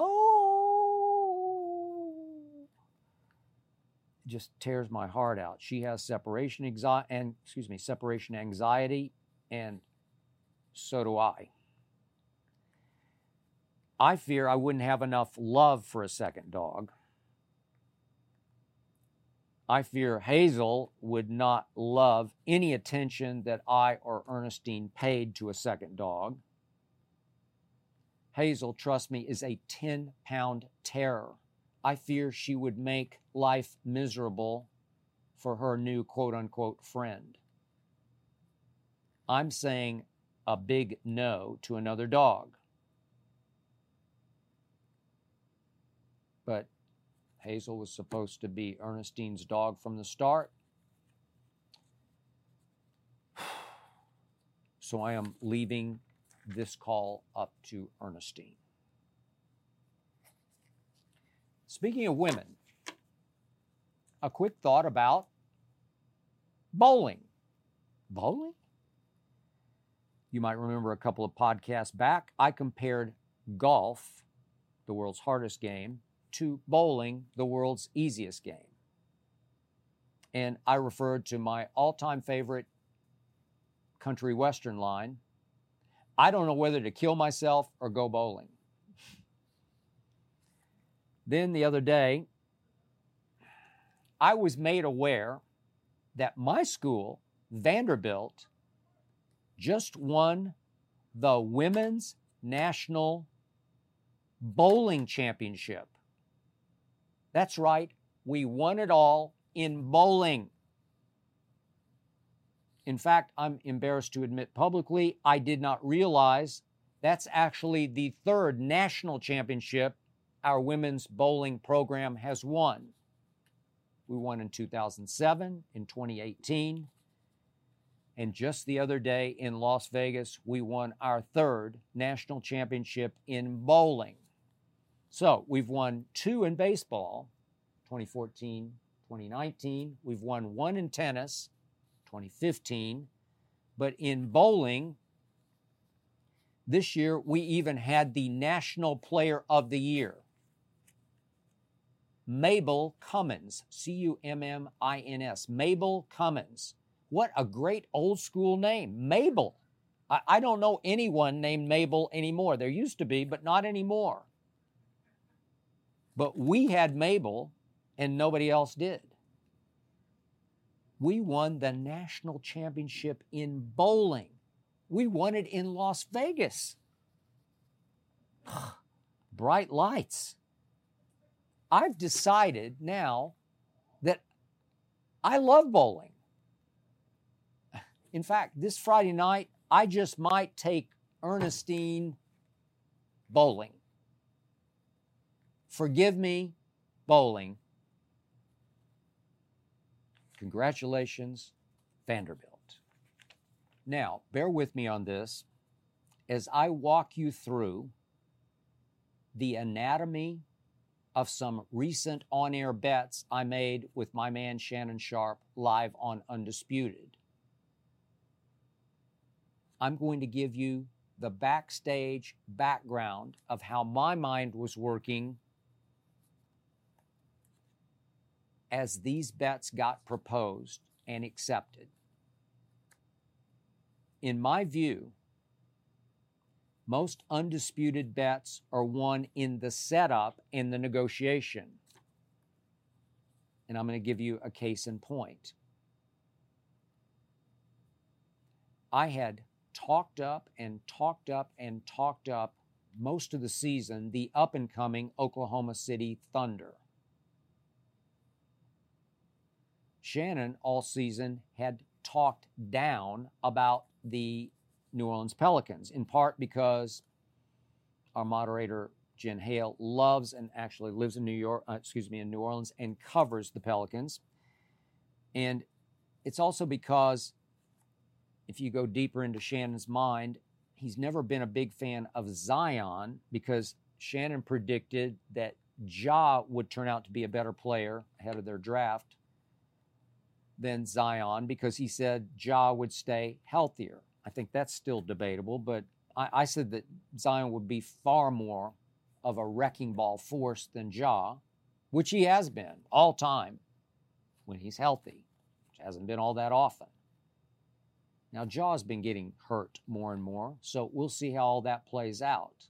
S5: Oh! It just tears my heart out. She has separation anxiety, and excuse me, separation anxiety, and so do I. I fear I wouldn't have enough love for a second dog. I fear Hazel would not love any attention that I or Ernestine paid to a second dog. Hazel, trust me, is a ten-pound terror. I fear she would make life miserable for her new quote-unquote friend. I'm saying a big no to another dog. But Hazel was supposed to be Ernestine's dog from the start. So I am leaving this call up to Ernestine. Speaking of women, a quick thought about bowling. Bowling? You might remember a couple of podcasts back, I compared golf, the world's hardest game, to bowling, the world's easiest game. And I referred to my all-time favorite country western line, I don't know whether to kill myself or go bowling. Then the other day, I was made aware that my school, Vanderbilt, just won the Women's National Bowling Championship. That's right, we won it all in bowling. In fact, I'm embarrassed to admit publicly, I did not realize that's actually the third national championship our women's bowling program has won. We won in two thousand seven, in twenty eighteen, and just the other day in Las Vegas, we won our third national championship in bowling. So we've won two in baseball, twenty fourteen, twenty nineteen. We've won one in tennis, twenty fifteen. But in bowling, this year we even had the National Player of the Year. Mabel Cummins, C U M M I N S, Mabel Cummins. What a great old school name, Mabel. I, I don't know anyone named Mabel anymore. There used to be, but not anymore. But we had Mabel, and nobody else did. We won the national championship in bowling. We won it in Las Vegas. Bright lights. I've decided now that I love bowling. In fact, this Friday night, I just might take Ernestine bowling. Forgive me, bowling. Congratulations, Vanderbilt. Now, bear with me on this as I walk you through the anatomy of some recent on-air bets I made with my man Shannon Sharpe live on Undisputed. I'm going to give you the backstage background of how my mind was working as these bets got proposed and accepted. In my view, most undisputed bets are won in the setup and the negotiation. And I'm going to give you a case in point. I had talked up and talked up and talked up most of the season the up-and-coming Oklahoma City Thunder. Shannon all season had talked down about the New Orleans Pelicans, in part because our moderator, Jen Hale, loves and actually lives in New York, uh, excuse me, in New Orleans and covers the Pelicans. And it's also because if you go deeper into Shannon's mind, he's never been a big fan of Zion because Shannon predicted that Ja would turn out to be a better player ahead of their draft than Zion because he said Ja would stay healthier. I think that's still debatable, but I, I said that Zion would be far more of a wrecking ball force than Ja, which he has been all time when he's healthy, which hasn't been all that often. Now, Ja's been getting hurt more and more, so we'll see how all that plays out.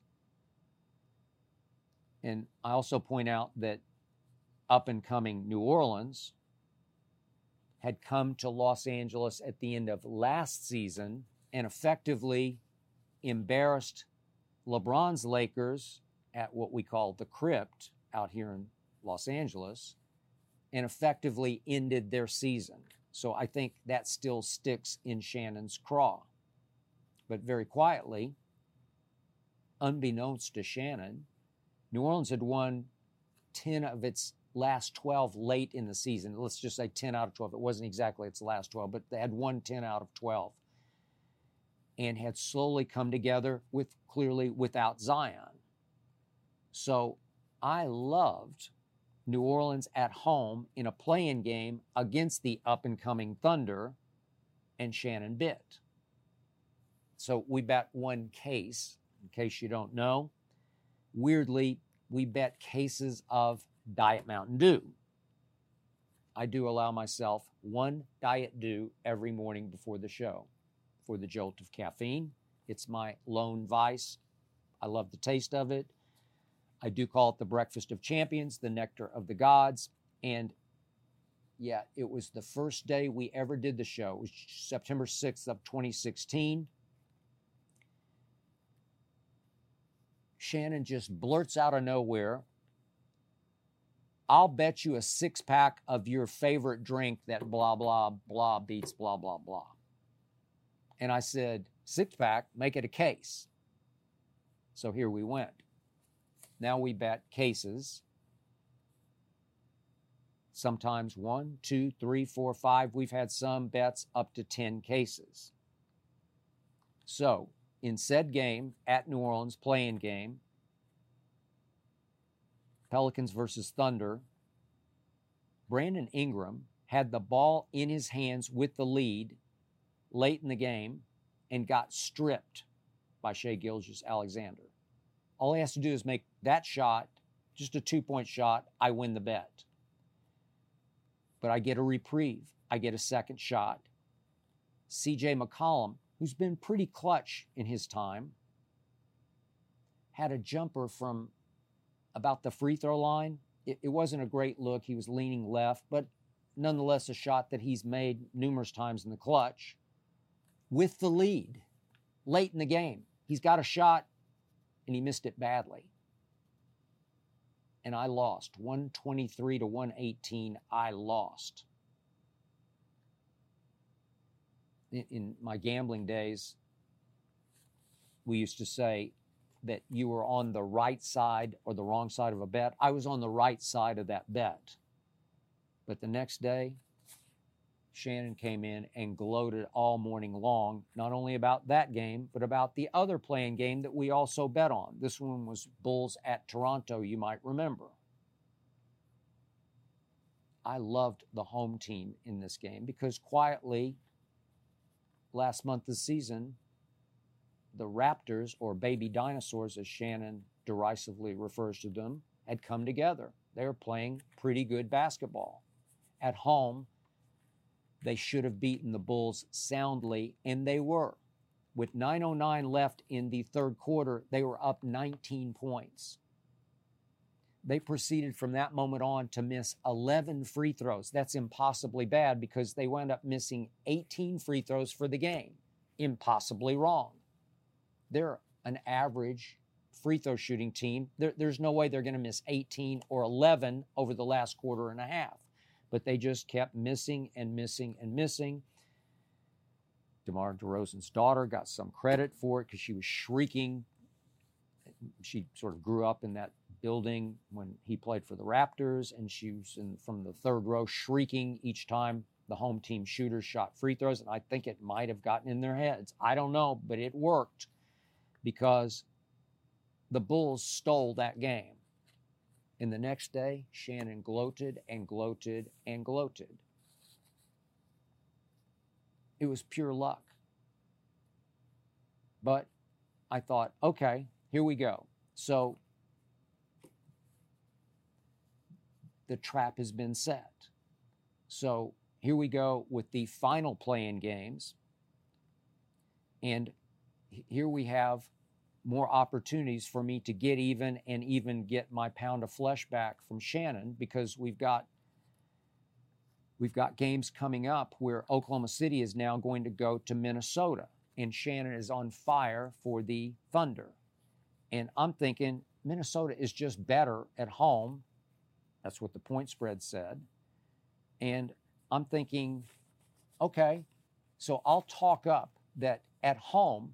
S5: And I also point out that up-and-coming New Orleans had come to Los Angeles at the end of last season and effectively embarrassed LeBron's Lakers at what we call the Crypt out here in Los Angeles and effectively ended their season. So I think that still sticks in Shannon's craw. But very quietly, unbeknownst to Shannon, New Orleans had won ten of its last twelve late in the season. Let's just say ten out of twelve. It wasn't exactly its last twelve, but they had won ten out of twelve and had slowly come together with clearly without Zion. So I loved New Orleans at home in a play-in game against the up-and-coming Thunder, and Shannon bit. So we bet one case, in case you don't know. Weirdly, we bet cases of Diet Mountain Dew. I do allow myself one Diet Dew every morning before the show for the jolt of caffeine. It's my lone vice. I love the taste of it. I do call it the breakfast of champions, the nectar of the gods. And yeah, it was the first day we ever did the show. It was September sixth of twenty sixteen. Shannon just blurts out of nowhere, I'll bet you a six-pack of your favorite drink that blah, blah, blah beats blah, blah, blah. And I said, six-pack, make it a case. So here we went. Now we bet cases. Sometimes one, two, three, four, five. We've had some bets up to ten cases. So in said game at New Orleans, play-in game, Pelicans versus Thunder, Brandon Ingram had the ball in his hands with the lead late in the game and got stripped by Shai Gilgeous-Alexander. All he has to do is make that shot, just a two-point shot, I win the bet. But I get a reprieve. I get a second shot. C J McCollum who's been pretty clutch in his time, had a jumper from about the free throw line. It, it wasn't a great look. He was leaning left, but nonetheless a shot that he's made numerous times in the clutch with the lead late in the game. He's got a shot, and he missed it badly. And I lost. one twenty-three to one eighteen, I lost. In, in my gambling days, we used to say that you were on the right side or the wrong side of a bet. I was on the right side of that bet. But the next day, Shannon came in and gloated all morning long, not only about that game, but about the other playing game that we also bet on. This one was Bulls at Toronto, you might remember. I loved the home team in this game because quietly, last month of the season, the Raptors, or baby dinosaurs as Shannon derisively refers to them, had come together. They were playing pretty good basketball. At home, they should have beaten the Bulls soundly, and they were. With nine oh nine left in the third quarter, they were up nineteen points. They proceeded from that moment on to miss eleven free throws. That's impossibly bad because they wound up missing eighteen free throws for the game. Impossibly wrong. They're an average free throw shooting team. There, there's no way they're going to miss eighteen or eleven over the last quarter and a half. But they just kept missing and missing and missing. DeMar DeRozan's daughter got some credit for it because she was shrieking. She sort of grew up in that building when he played for the Raptors, and she was in, from the third row shrieking each time the home team shooters shot free throws, and I think it might have gotten in their heads. I don't know, but it worked because the Bulls stole that game. And the next day, Shannon gloated and gloated and gloated. It was pure luck. But I thought, okay, here we go. So the trap has been set. So here we go with the final play-in games. And here we have more opportunities for me to get even and even get my pound of flesh back from Shannon, because we've got we've got games coming up where Oklahoma City is now going to go to Minnesota, and Shannon is on fire for the Thunder. And I'm thinking Minnesota is just better at home. That's what the point spread said. And I'm thinking, okay, so I'll talk up that at home,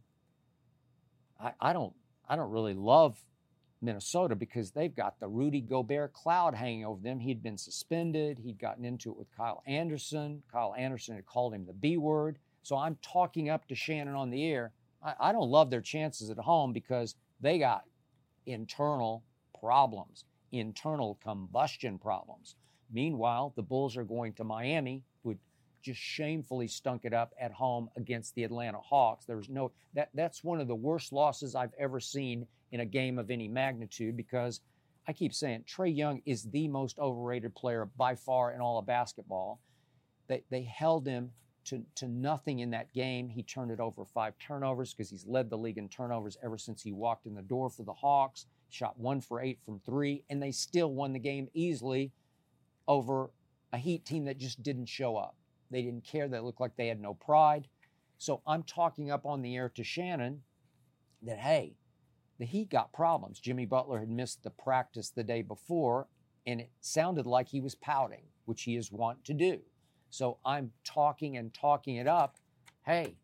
S5: I, I don't I don't really love Minnesota because they've got the Rudy Gobert cloud hanging over them. He'd been suspended. He'd gotten into it with Kyle Anderson. Kyle Anderson had called him the B word. So I'm talking up to Shannon on the air. I, I don't love their chances at home because they got internal problems, internal combustion problems. Meanwhile, the Bulls are going to Miami, who just shamefully stunk it up at home against the Atlanta Hawks. There was no that that's one of the worst losses I've ever seen in a game of any magnitude, because I keep saying Trae Young is the most overrated player by far in all of basketball. They they held him to, to nothing in that game. He turned it over five turnovers because he's led the league in turnovers ever since he walked in the door for the Hawks. Shot one for eight from three, and they still won the game easily over a Heat team that just didn't show up. They didn't care. They looked like they had no pride. So I'm talking up on the air to Shannon that, hey, the Heat got problems. Jimmy Butler had missed the practice the day before, and it sounded like he was pouting, which he is wont to do. So I'm talking and talking it up. Hey,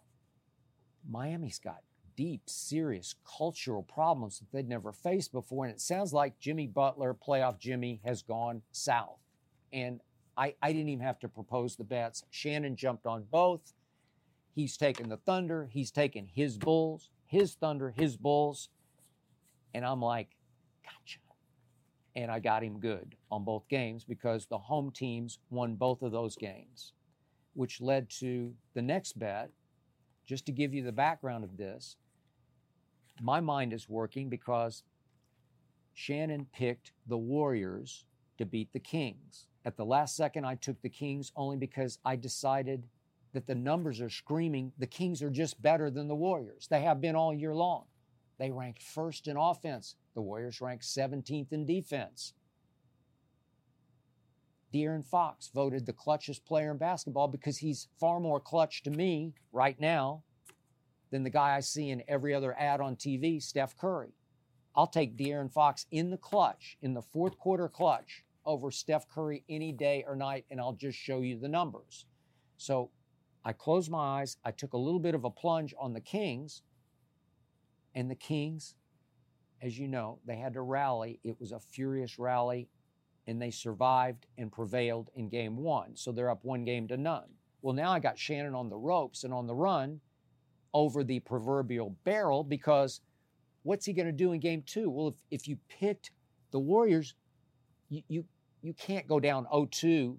S5: Miami's got deep, serious cultural problems that they'd never faced before, and it sounds like Jimmy Butler, playoff Jimmy, has gone south. And I, I didn't even have to propose the bets. Shannon jumped on both. He's taken the Thunder. He's taken his Bulls, his Thunder, his Bulls. And I'm like, gotcha. And I got him good on both games because the home teams won both of those games, which led to the next bet. Just to give you the background of this, my mind is working because Shannon picked the Warriors to beat the Kings. At the last second, I took the Kings only because I decided that the numbers are screaming the Kings are just better than the Warriors. They have been all year long. They ranked first in offense. The Warriors ranked seventeenth in defense. De'Aaron Fox voted the clutchest player in basketball because he's far more clutch to me right now than the guy I see in every other ad on T V, Steph Curry. I'll take De'Aaron Fox in the clutch, in the fourth quarter clutch, over Steph Curry any day or night, and I'll just show you the numbers. So I closed my eyes. I took a little bit of a plunge on the Kings, and the Kings, as you know, they had to rally. It was a furious rally, and they survived and prevailed in game one. So they're up one game to none. Well, now I got Shannon on the ropes and on the run over the proverbial barrel, because what's he going to do in game two? Well, if, if you picked the Warriors, you, you, you can't go down oh two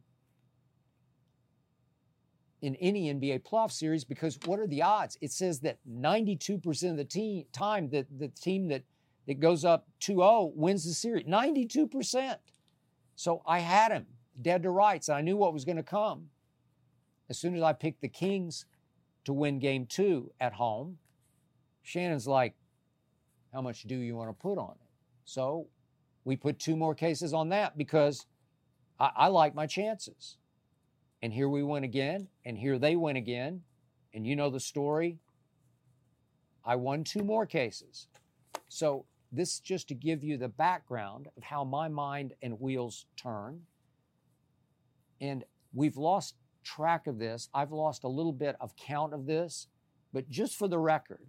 S5: in any N B A playoff series, because what are the odds? It says that ninety-two percent of the team, time that the team that, that goes up two oh wins the series. ninety-two percent. So I had him dead to rights, and I knew what was going to come. As soon as I picked the Kings to win game two at home, Shannon's like, how much do you want to put on it? So we put two more cases on that because I, I like my chances. And here we win again, and here they win again. And you know the story. I won two more cases. So this is just to give you the background of how my mind and wheels turn. And we've lost track of this. I've lost a little bit of count of this, but just for the record,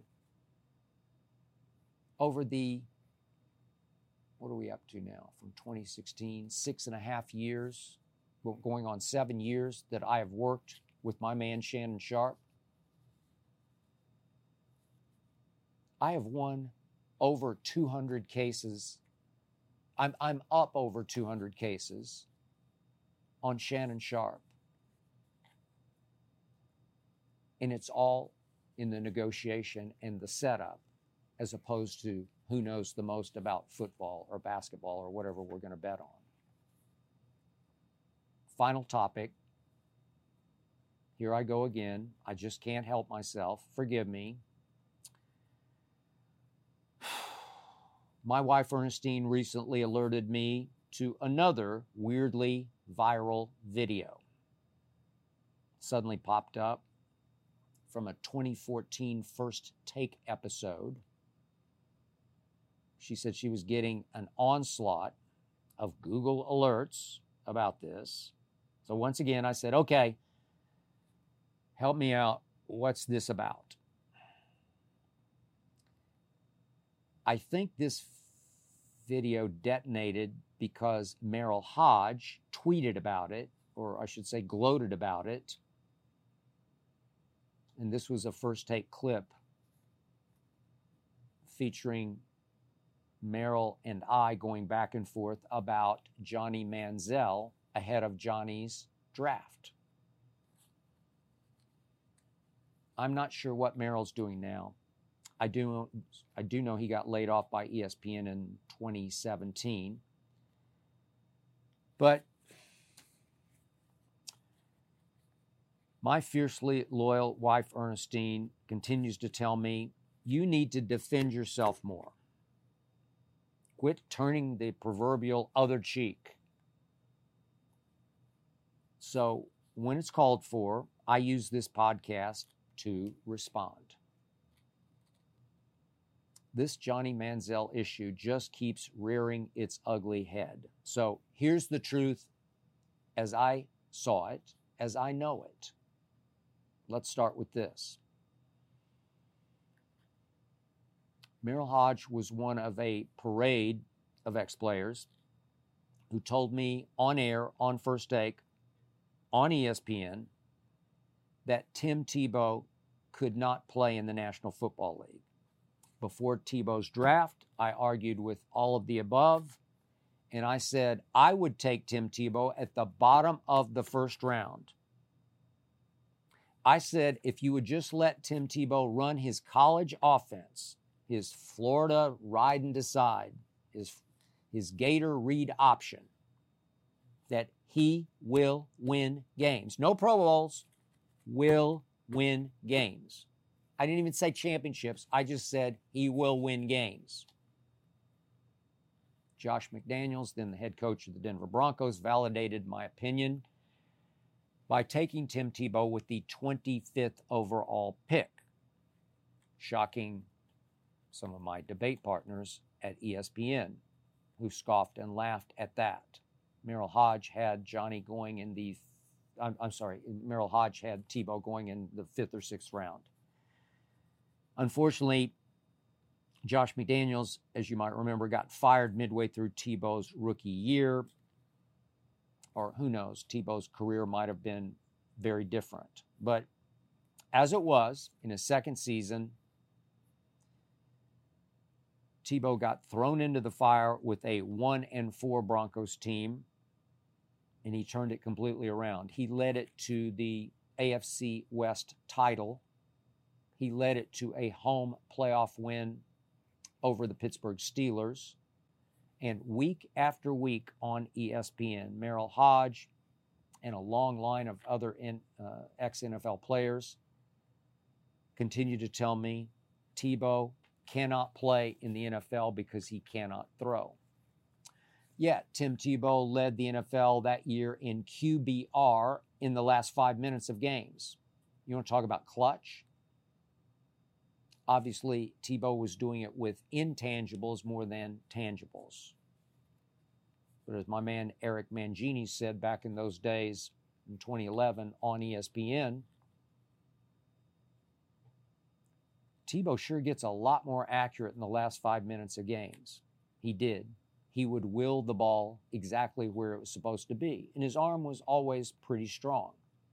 S5: over the, what are we up to now? From twenty sixteen, six and a half years, going on seven years that I have worked with my man Shannon Sharpe, I have won over two hundred cases. I'm, I'm up over two hundred cases on Shannon Sharpe. And it's all in the negotiation and the setup, as opposed to who knows the most about football or basketball or whatever we're going to bet on. Final topic. Here I go again. I just can't help myself. Forgive me. My wife Ernestine recently alerted me to another weirdly viral video. Suddenly popped up from a twenty fourteen First Take episode. She said she was getting an onslaught of Google alerts about this. So once again, I said, okay, help me out. What's this about? I think this video detonated because Merrill Hodge tweeted about it, or I should say gloated about it. And this was a First Take clip featuring Merrill and I going back and forth about Johnny Manziel ahead of Johnny's draft. I'm not sure what Merrill's doing now. I do, I do know he got laid off by E S P N in twenty seventeen. But my fiercely loyal wife, Ernestine, continues to tell me, you need to defend yourself more. Quit turning the proverbial other cheek. So when it's called for, I use this podcast to respond. This Johnny Manziel issue just keeps rearing its ugly head. So here's the truth as I saw it, as I know it. Let's start with this. Merrill Hodge was one of a parade of ex-players who told me on air, on First Take, on E S P N, that Tim Tebow could not play in the National Football League. Before Tebow's draft, I argued with all of the above, and I said I would take Tim Tebow at the bottom of the first round. I said if you would just let Tim Tebow run his college offense, his Florida ride and decide, his, his Gator read option, that he will win games. No Pro Bowls, will win games. I didn't even say championships. I just said he will win games. Josh McDaniels, then the head coach of the Denver Broncos, validated my opinion by taking Tim Tebow with the twenty-fifth overall pick, shocking some of my debate partners at E S P N, who scoffed and laughed at that. Merrill Hodge had Johnny going in the, I'm, I'm sorry, Merrill Hodge had Tebow going in the fifth or sixth round. Unfortunately, Josh McDaniels, as you might remember, got fired midway through Tebow's rookie year. Or who knows, Tebow's career might have been very different. But as it was, in his second season, Tebow got thrown into the fire with a one and four Broncos team, and he turned it completely around. He led it to the A F C West title. He led it to a home playoff win over the Pittsburgh Steelers. And week after week on E S P N, Merrill Hodge and a long line of other in, uh, ex-N F L players continue to tell me Tebow cannot play in the N F L because he cannot throw. Yet, Tim Tebow led the N F L that year in Q B R in the last five minutes of games. You want to talk about clutch? Obviously, Tebow was doing it with intangibles more than tangibles. But as my man Eric Mangini said back in those days in twenty eleven on E S P N, Tebow sure gets a lot more accurate in the last five minutes of games. He did. He would will the ball exactly where it was supposed to be. And his arm was always pretty strong.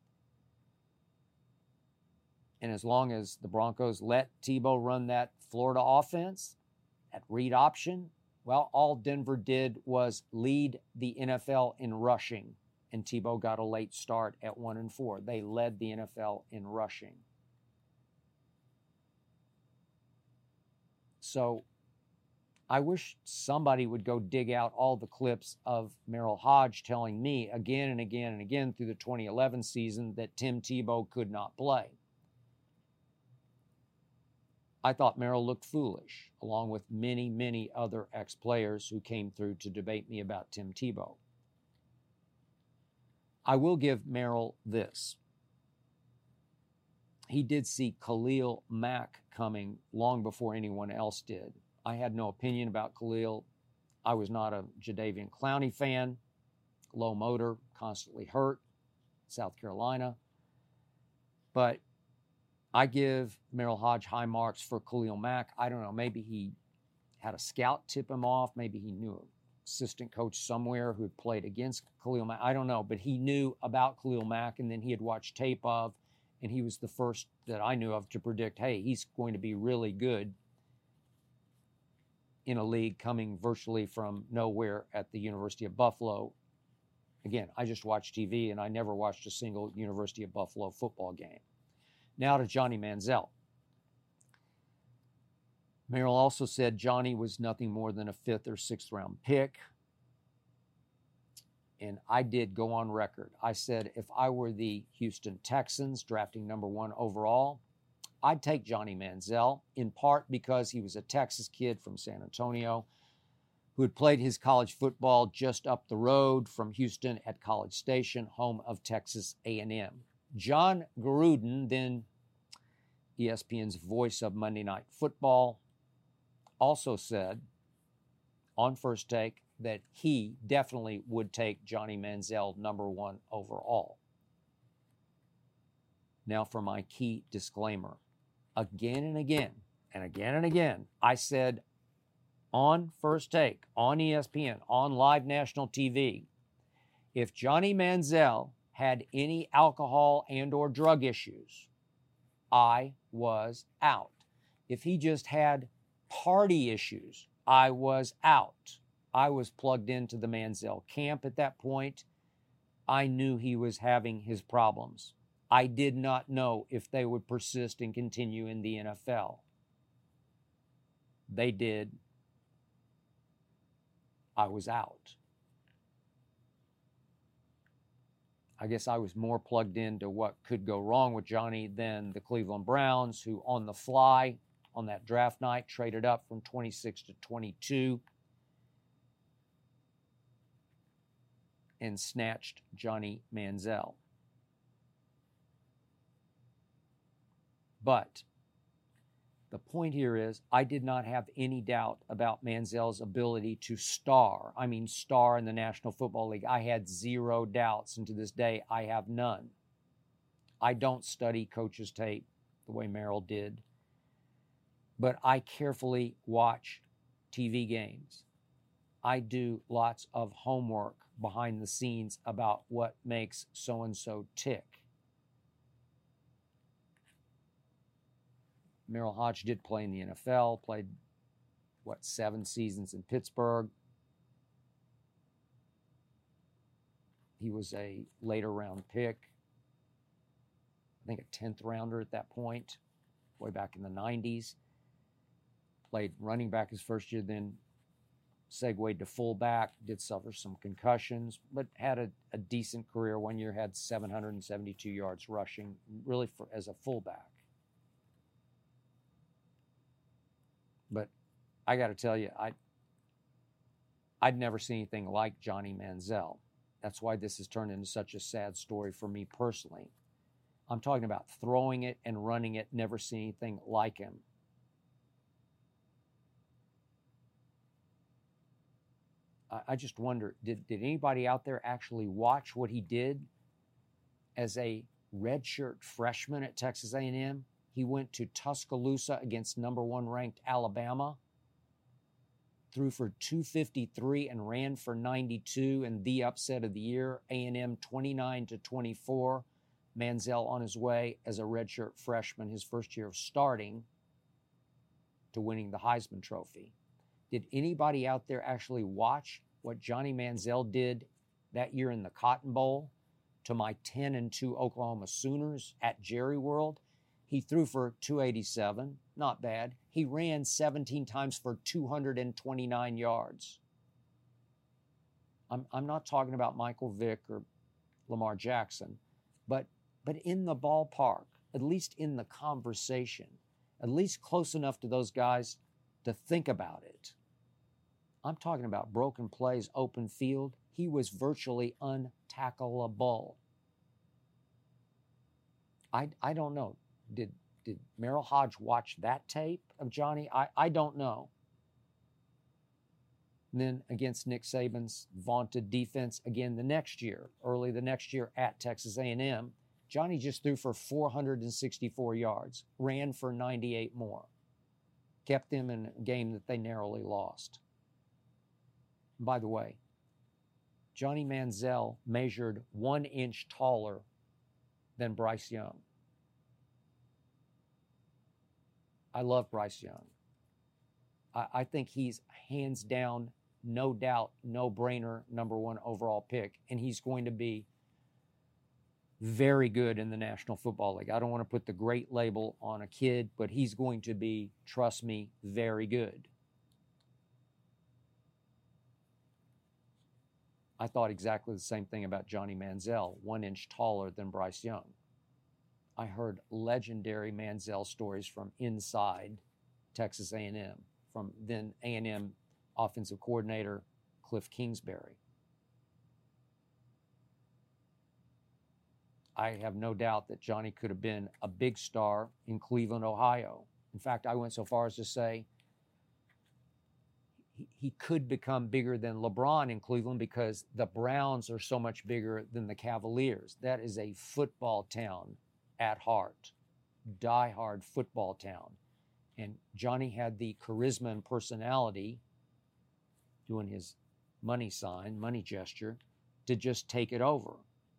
S5: And as long as the Broncos let Tebow run that Florida offense, that read option, well, all Denver did was lead the N F L in rushing, and Tebow got a late start at one and four. They led the N F L in rushing. So I wish somebody would go dig out all the clips of Merrill Hodge telling me again and again and again through the twenty eleven season that Tim Tebow could not play. I thought Merrill looked foolish, along with many, many other ex-players who came through to debate me about Tim Tebow. I will give Merrill this. He did see Khalil Mack coming long before anyone else did. I had no opinion about Khalil. I was not a Jadeveon Clowney fan. Low motor, constantly hurt, South Carolina. But I give Merrill Hodge high marks for Khalil Mack. I don't know, maybe he had a scout tip him off. Maybe he knew an assistant coach somewhere who had played against Khalil Mack. I don't know, but he knew about Khalil Mack, and then he had watched tape of, and he was the first that I knew of to predict, hey, he's going to be really good in a league coming virtually from nowhere at the University of Buffalo. Again, I just watched T V, and I never watched a single University of Buffalo football game. Now to Johnny Manziel. Merrill also said Johnny was nothing more than a fifth or sixth round pick. And I did go on record. I said if I were the Houston Texans drafting number one overall, I'd take Johnny Manziel, in part because he was a Texas kid from San Antonio who had played his college football just up the road from Houston at College Station, home of Texas A and M. John Gruden, then E S P N's voice of Monday Night Football, also said on First Take that he definitely would take Johnny Manziel number one overall. Now for my key disclaimer. Again and again, and again and again, I said on First Take, on E S P N, on live national T V, if Johnny Manziel had any alcohol and or drug issues, I was out. If he just had party issues, I was out. I was plugged into the Manziel camp at that point. I knew he was having his problems. I did not know if they would persist and continue in the N F L. They did. I was out. I guess I was more plugged into what could go wrong with Johnny than the Cleveland Browns, who on the fly on that draft night traded up from twenty-six to twenty-two and snatched Johnny Manziel. But the point here is I did not have any doubt about Manziel's ability to star. I mean, star in the National Football League. I had zero doubts, and to this day, I have none. I don't study coaches' tape the way Merrill did, but I carefully watch T V games. I do lots of homework behind the scenes about what makes so-and-so tick. Merrill Hodge did play in the N F L, played, what, seven seasons in Pittsburgh. He was a later round pick, I think a tenth rounder at that point, way back in the nineties. Played running back his first year, then segued to fullback, did suffer some concussions, but had a, a decent career. One year had seven hundred seventy-two yards rushing, really for, as a fullback. But I got to tell you, I, I'd never seen anything like Johnny Manziel. That's why this has turned into such a sad story for me personally. I'm talking about throwing it and running it, never seen anything like him. I, I just wonder, did, did anybody out there actually watch what he did as a redshirt freshman at Texas A and M? He went to Tuscaloosa against number one ranked Alabama, threw for two fifty-three and ran for ninety-two, and the upset of the year, A and M twenty-nine to twenty-four. Manziel on his way as a redshirt freshman, his first year of starting, to winning the Heisman Trophy. Did anybody out there actually watch what Johnny Manziel did that year in the Cotton Bowl to my ten and two Oklahoma Sooners at Jerry World? He threw for two eighty-seven, not bad. He ran seventeen times for two hundred twenty-nine yards. I'm, I'm not talking about Michael Vick or Lamar Jackson, but, but in the ballpark, at least in the conversation, at least close enough to those guys to think about it. I'm talking about broken plays, open field. He was virtually untackleable. I, I don't know. Did did Merrill Hodge watch that tape of Johnny? I, I don't know. And then against Nick Saban's vaunted defense again the next year, early the next year at Texas A and M, Johnny just threw for four hundred sixty-four yards, ran for ninety-eight more, kept them in a game that they narrowly lost. And by the way, Johnny Manziel measured one inch taller than Bryce Young. I love Bryce Young. I, I think he's hands down, no doubt, no-brainer, number one overall pick, and he's going to be very good in the National Football League. I don't want to put the great label on a kid, but he's going to be, trust me, very good. I thought exactly the same thing about Johnny Manziel, one inch taller than Bryce Young. I heard legendary Manziel stories from inside Texas A and M, from then A and M offensive coordinator Cliff Kingsbury. I have no doubt that Johnny could have been a big star in Cleveland, Ohio. In fact, I went so far as to say he, he could become bigger than LeBron in Cleveland because the Browns are so much bigger than the Cavaliers. That is a football town at heart, die-hard football town. And Johnny had the charisma and personality, doing his money sign, money gesture, to just take it over.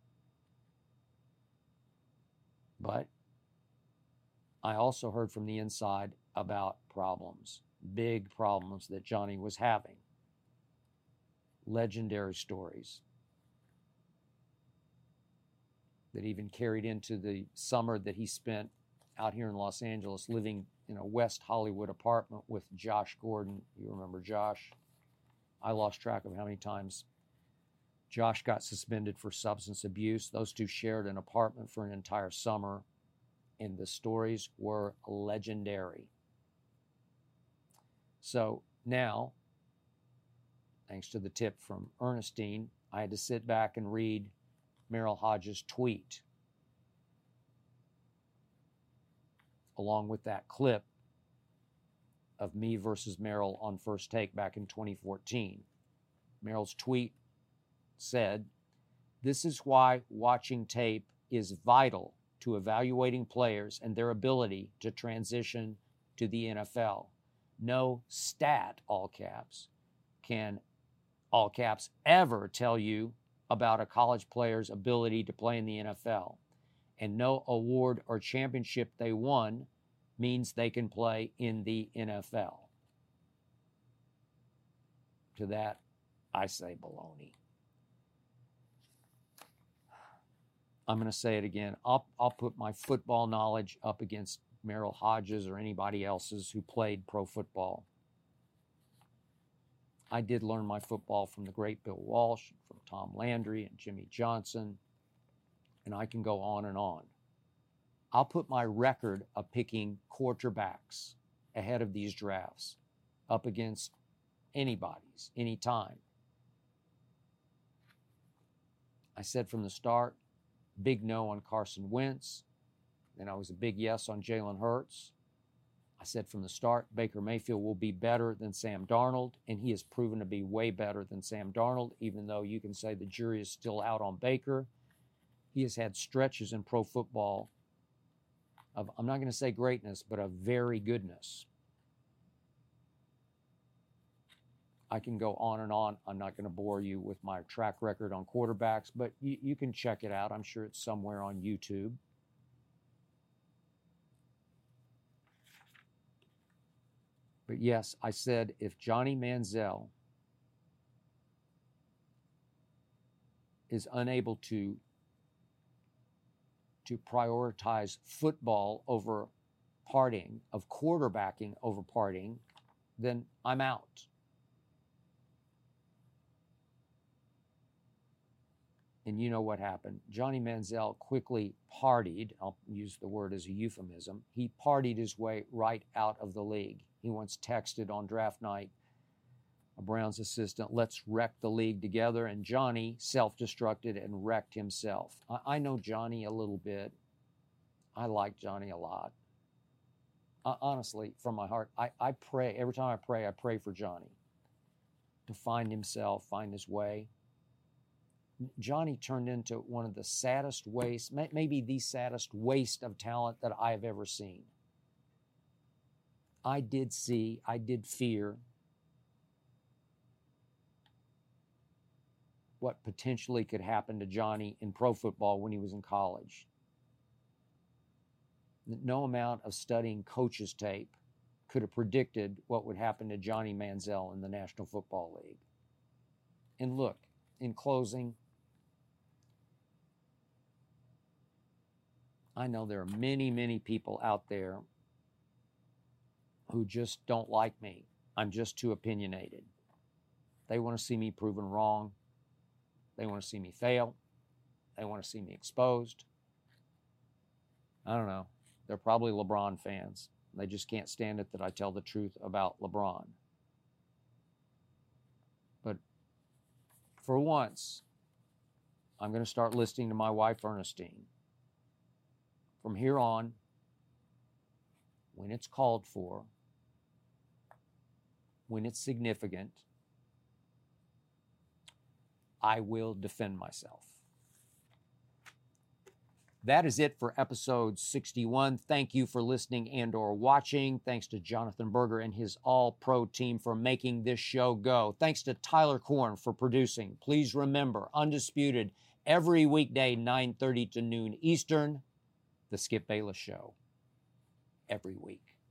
S5: But I also heard from the inside about problems, big problems that Johnny was having. Legendary stories that even carried into the summer that he spent out here in Los Angeles, living in a West Hollywood apartment with Josh Gordon. You remember Josh? I lost track of how many times Josh got suspended for substance abuse. Those two shared an apartment for an entire summer, and the stories were legendary. So now, thanks to the tip from Ernestine, I had to sit back and read Merrill Hodges' tweet, along with that clip of me versus Merrill on First Take back in twenty fourteen. Merrill's tweet said, "This is why watching tape is vital to evaluating players and their ability to transition to the N F L. No stat, all caps, can, all caps, ever tell you about a college player's ability to play in the N F L. And no award or championship they won means they can play in the N F L." To that, I say baloney. I'm going to say it again. I'll, I'll put my football knowledge up against Merrill Hodges or anybody else's who played pro football. I did learn my football from the great Bill Walsh, from Tom Landry and Jimmy Johnson, and I can go on and on. I'll put my record of picking quarterbacks ahead of these drafts up against anybody's, anytime. I said from the start, big no on Carson Wentz. Then I was a big yes on Jalen Hurts. I said from the start, Baker Mayfield will be better than Sam Darnold, and he has proven to be way better than Sam Darnold, even though you can say the jury is still out on Baker. He has had stretches in pro football of, I'm not going to say greatness, but of very goodness. I can go on and on. I'm not going to bore you with my track record on quarterbacks, but you, you can check it out. I'm sure it's somewhere on YouTube. But yes, I said if Johnny Manziel is unable to, to prioritize football over partying, of quarterbacking over partying, then I'm out. And you know what happened. Johnny Manziel quickly partied. I'll use the word as a euphemism. He partied his way right out of the league. He once texted on draft night, a Browns assistant, "Let's wreck the league together." And Johnny self-destructed and wrecked himself. I, I know Johnny a little bit. I like Johnny a lot. Uh, honestly, from my heart, I, I pray, every time I pray, I pray for Johnny to find himself, find his way. Johnny turned into one of the saddest waste, maybe the saddest waste of talent that I have ever seen. I did see, I did fear what potentially could happen to Johnny in pro football when he was in college. No amount of studying coaches' tape could have predicted what would happen to Johnny Manziel in the National Football League. And look, in closing, I know there are many, many people out there who just don't like me. I'm just too opinionated. They want to see me proven wrong. They want to see me fail. They want to see me exposed. I don't know. They're probably LeBron fans. They just can't stand it that I tell the truth about LeBron. But for once, I'm going to start listening to my wife, Ernestine. From here on, when it's called for, when it's significant, I will defend myself. That is it for episode sixty-one. Thank you for listening and or watching. Thanks to Jonathan Berger and his all-pro team for making this show go. Thanks to Tyler Korn for producing. Please remember, Undisputed, every weekday, nine thirty to noon Eastern, The Skip Bayless Show, every week.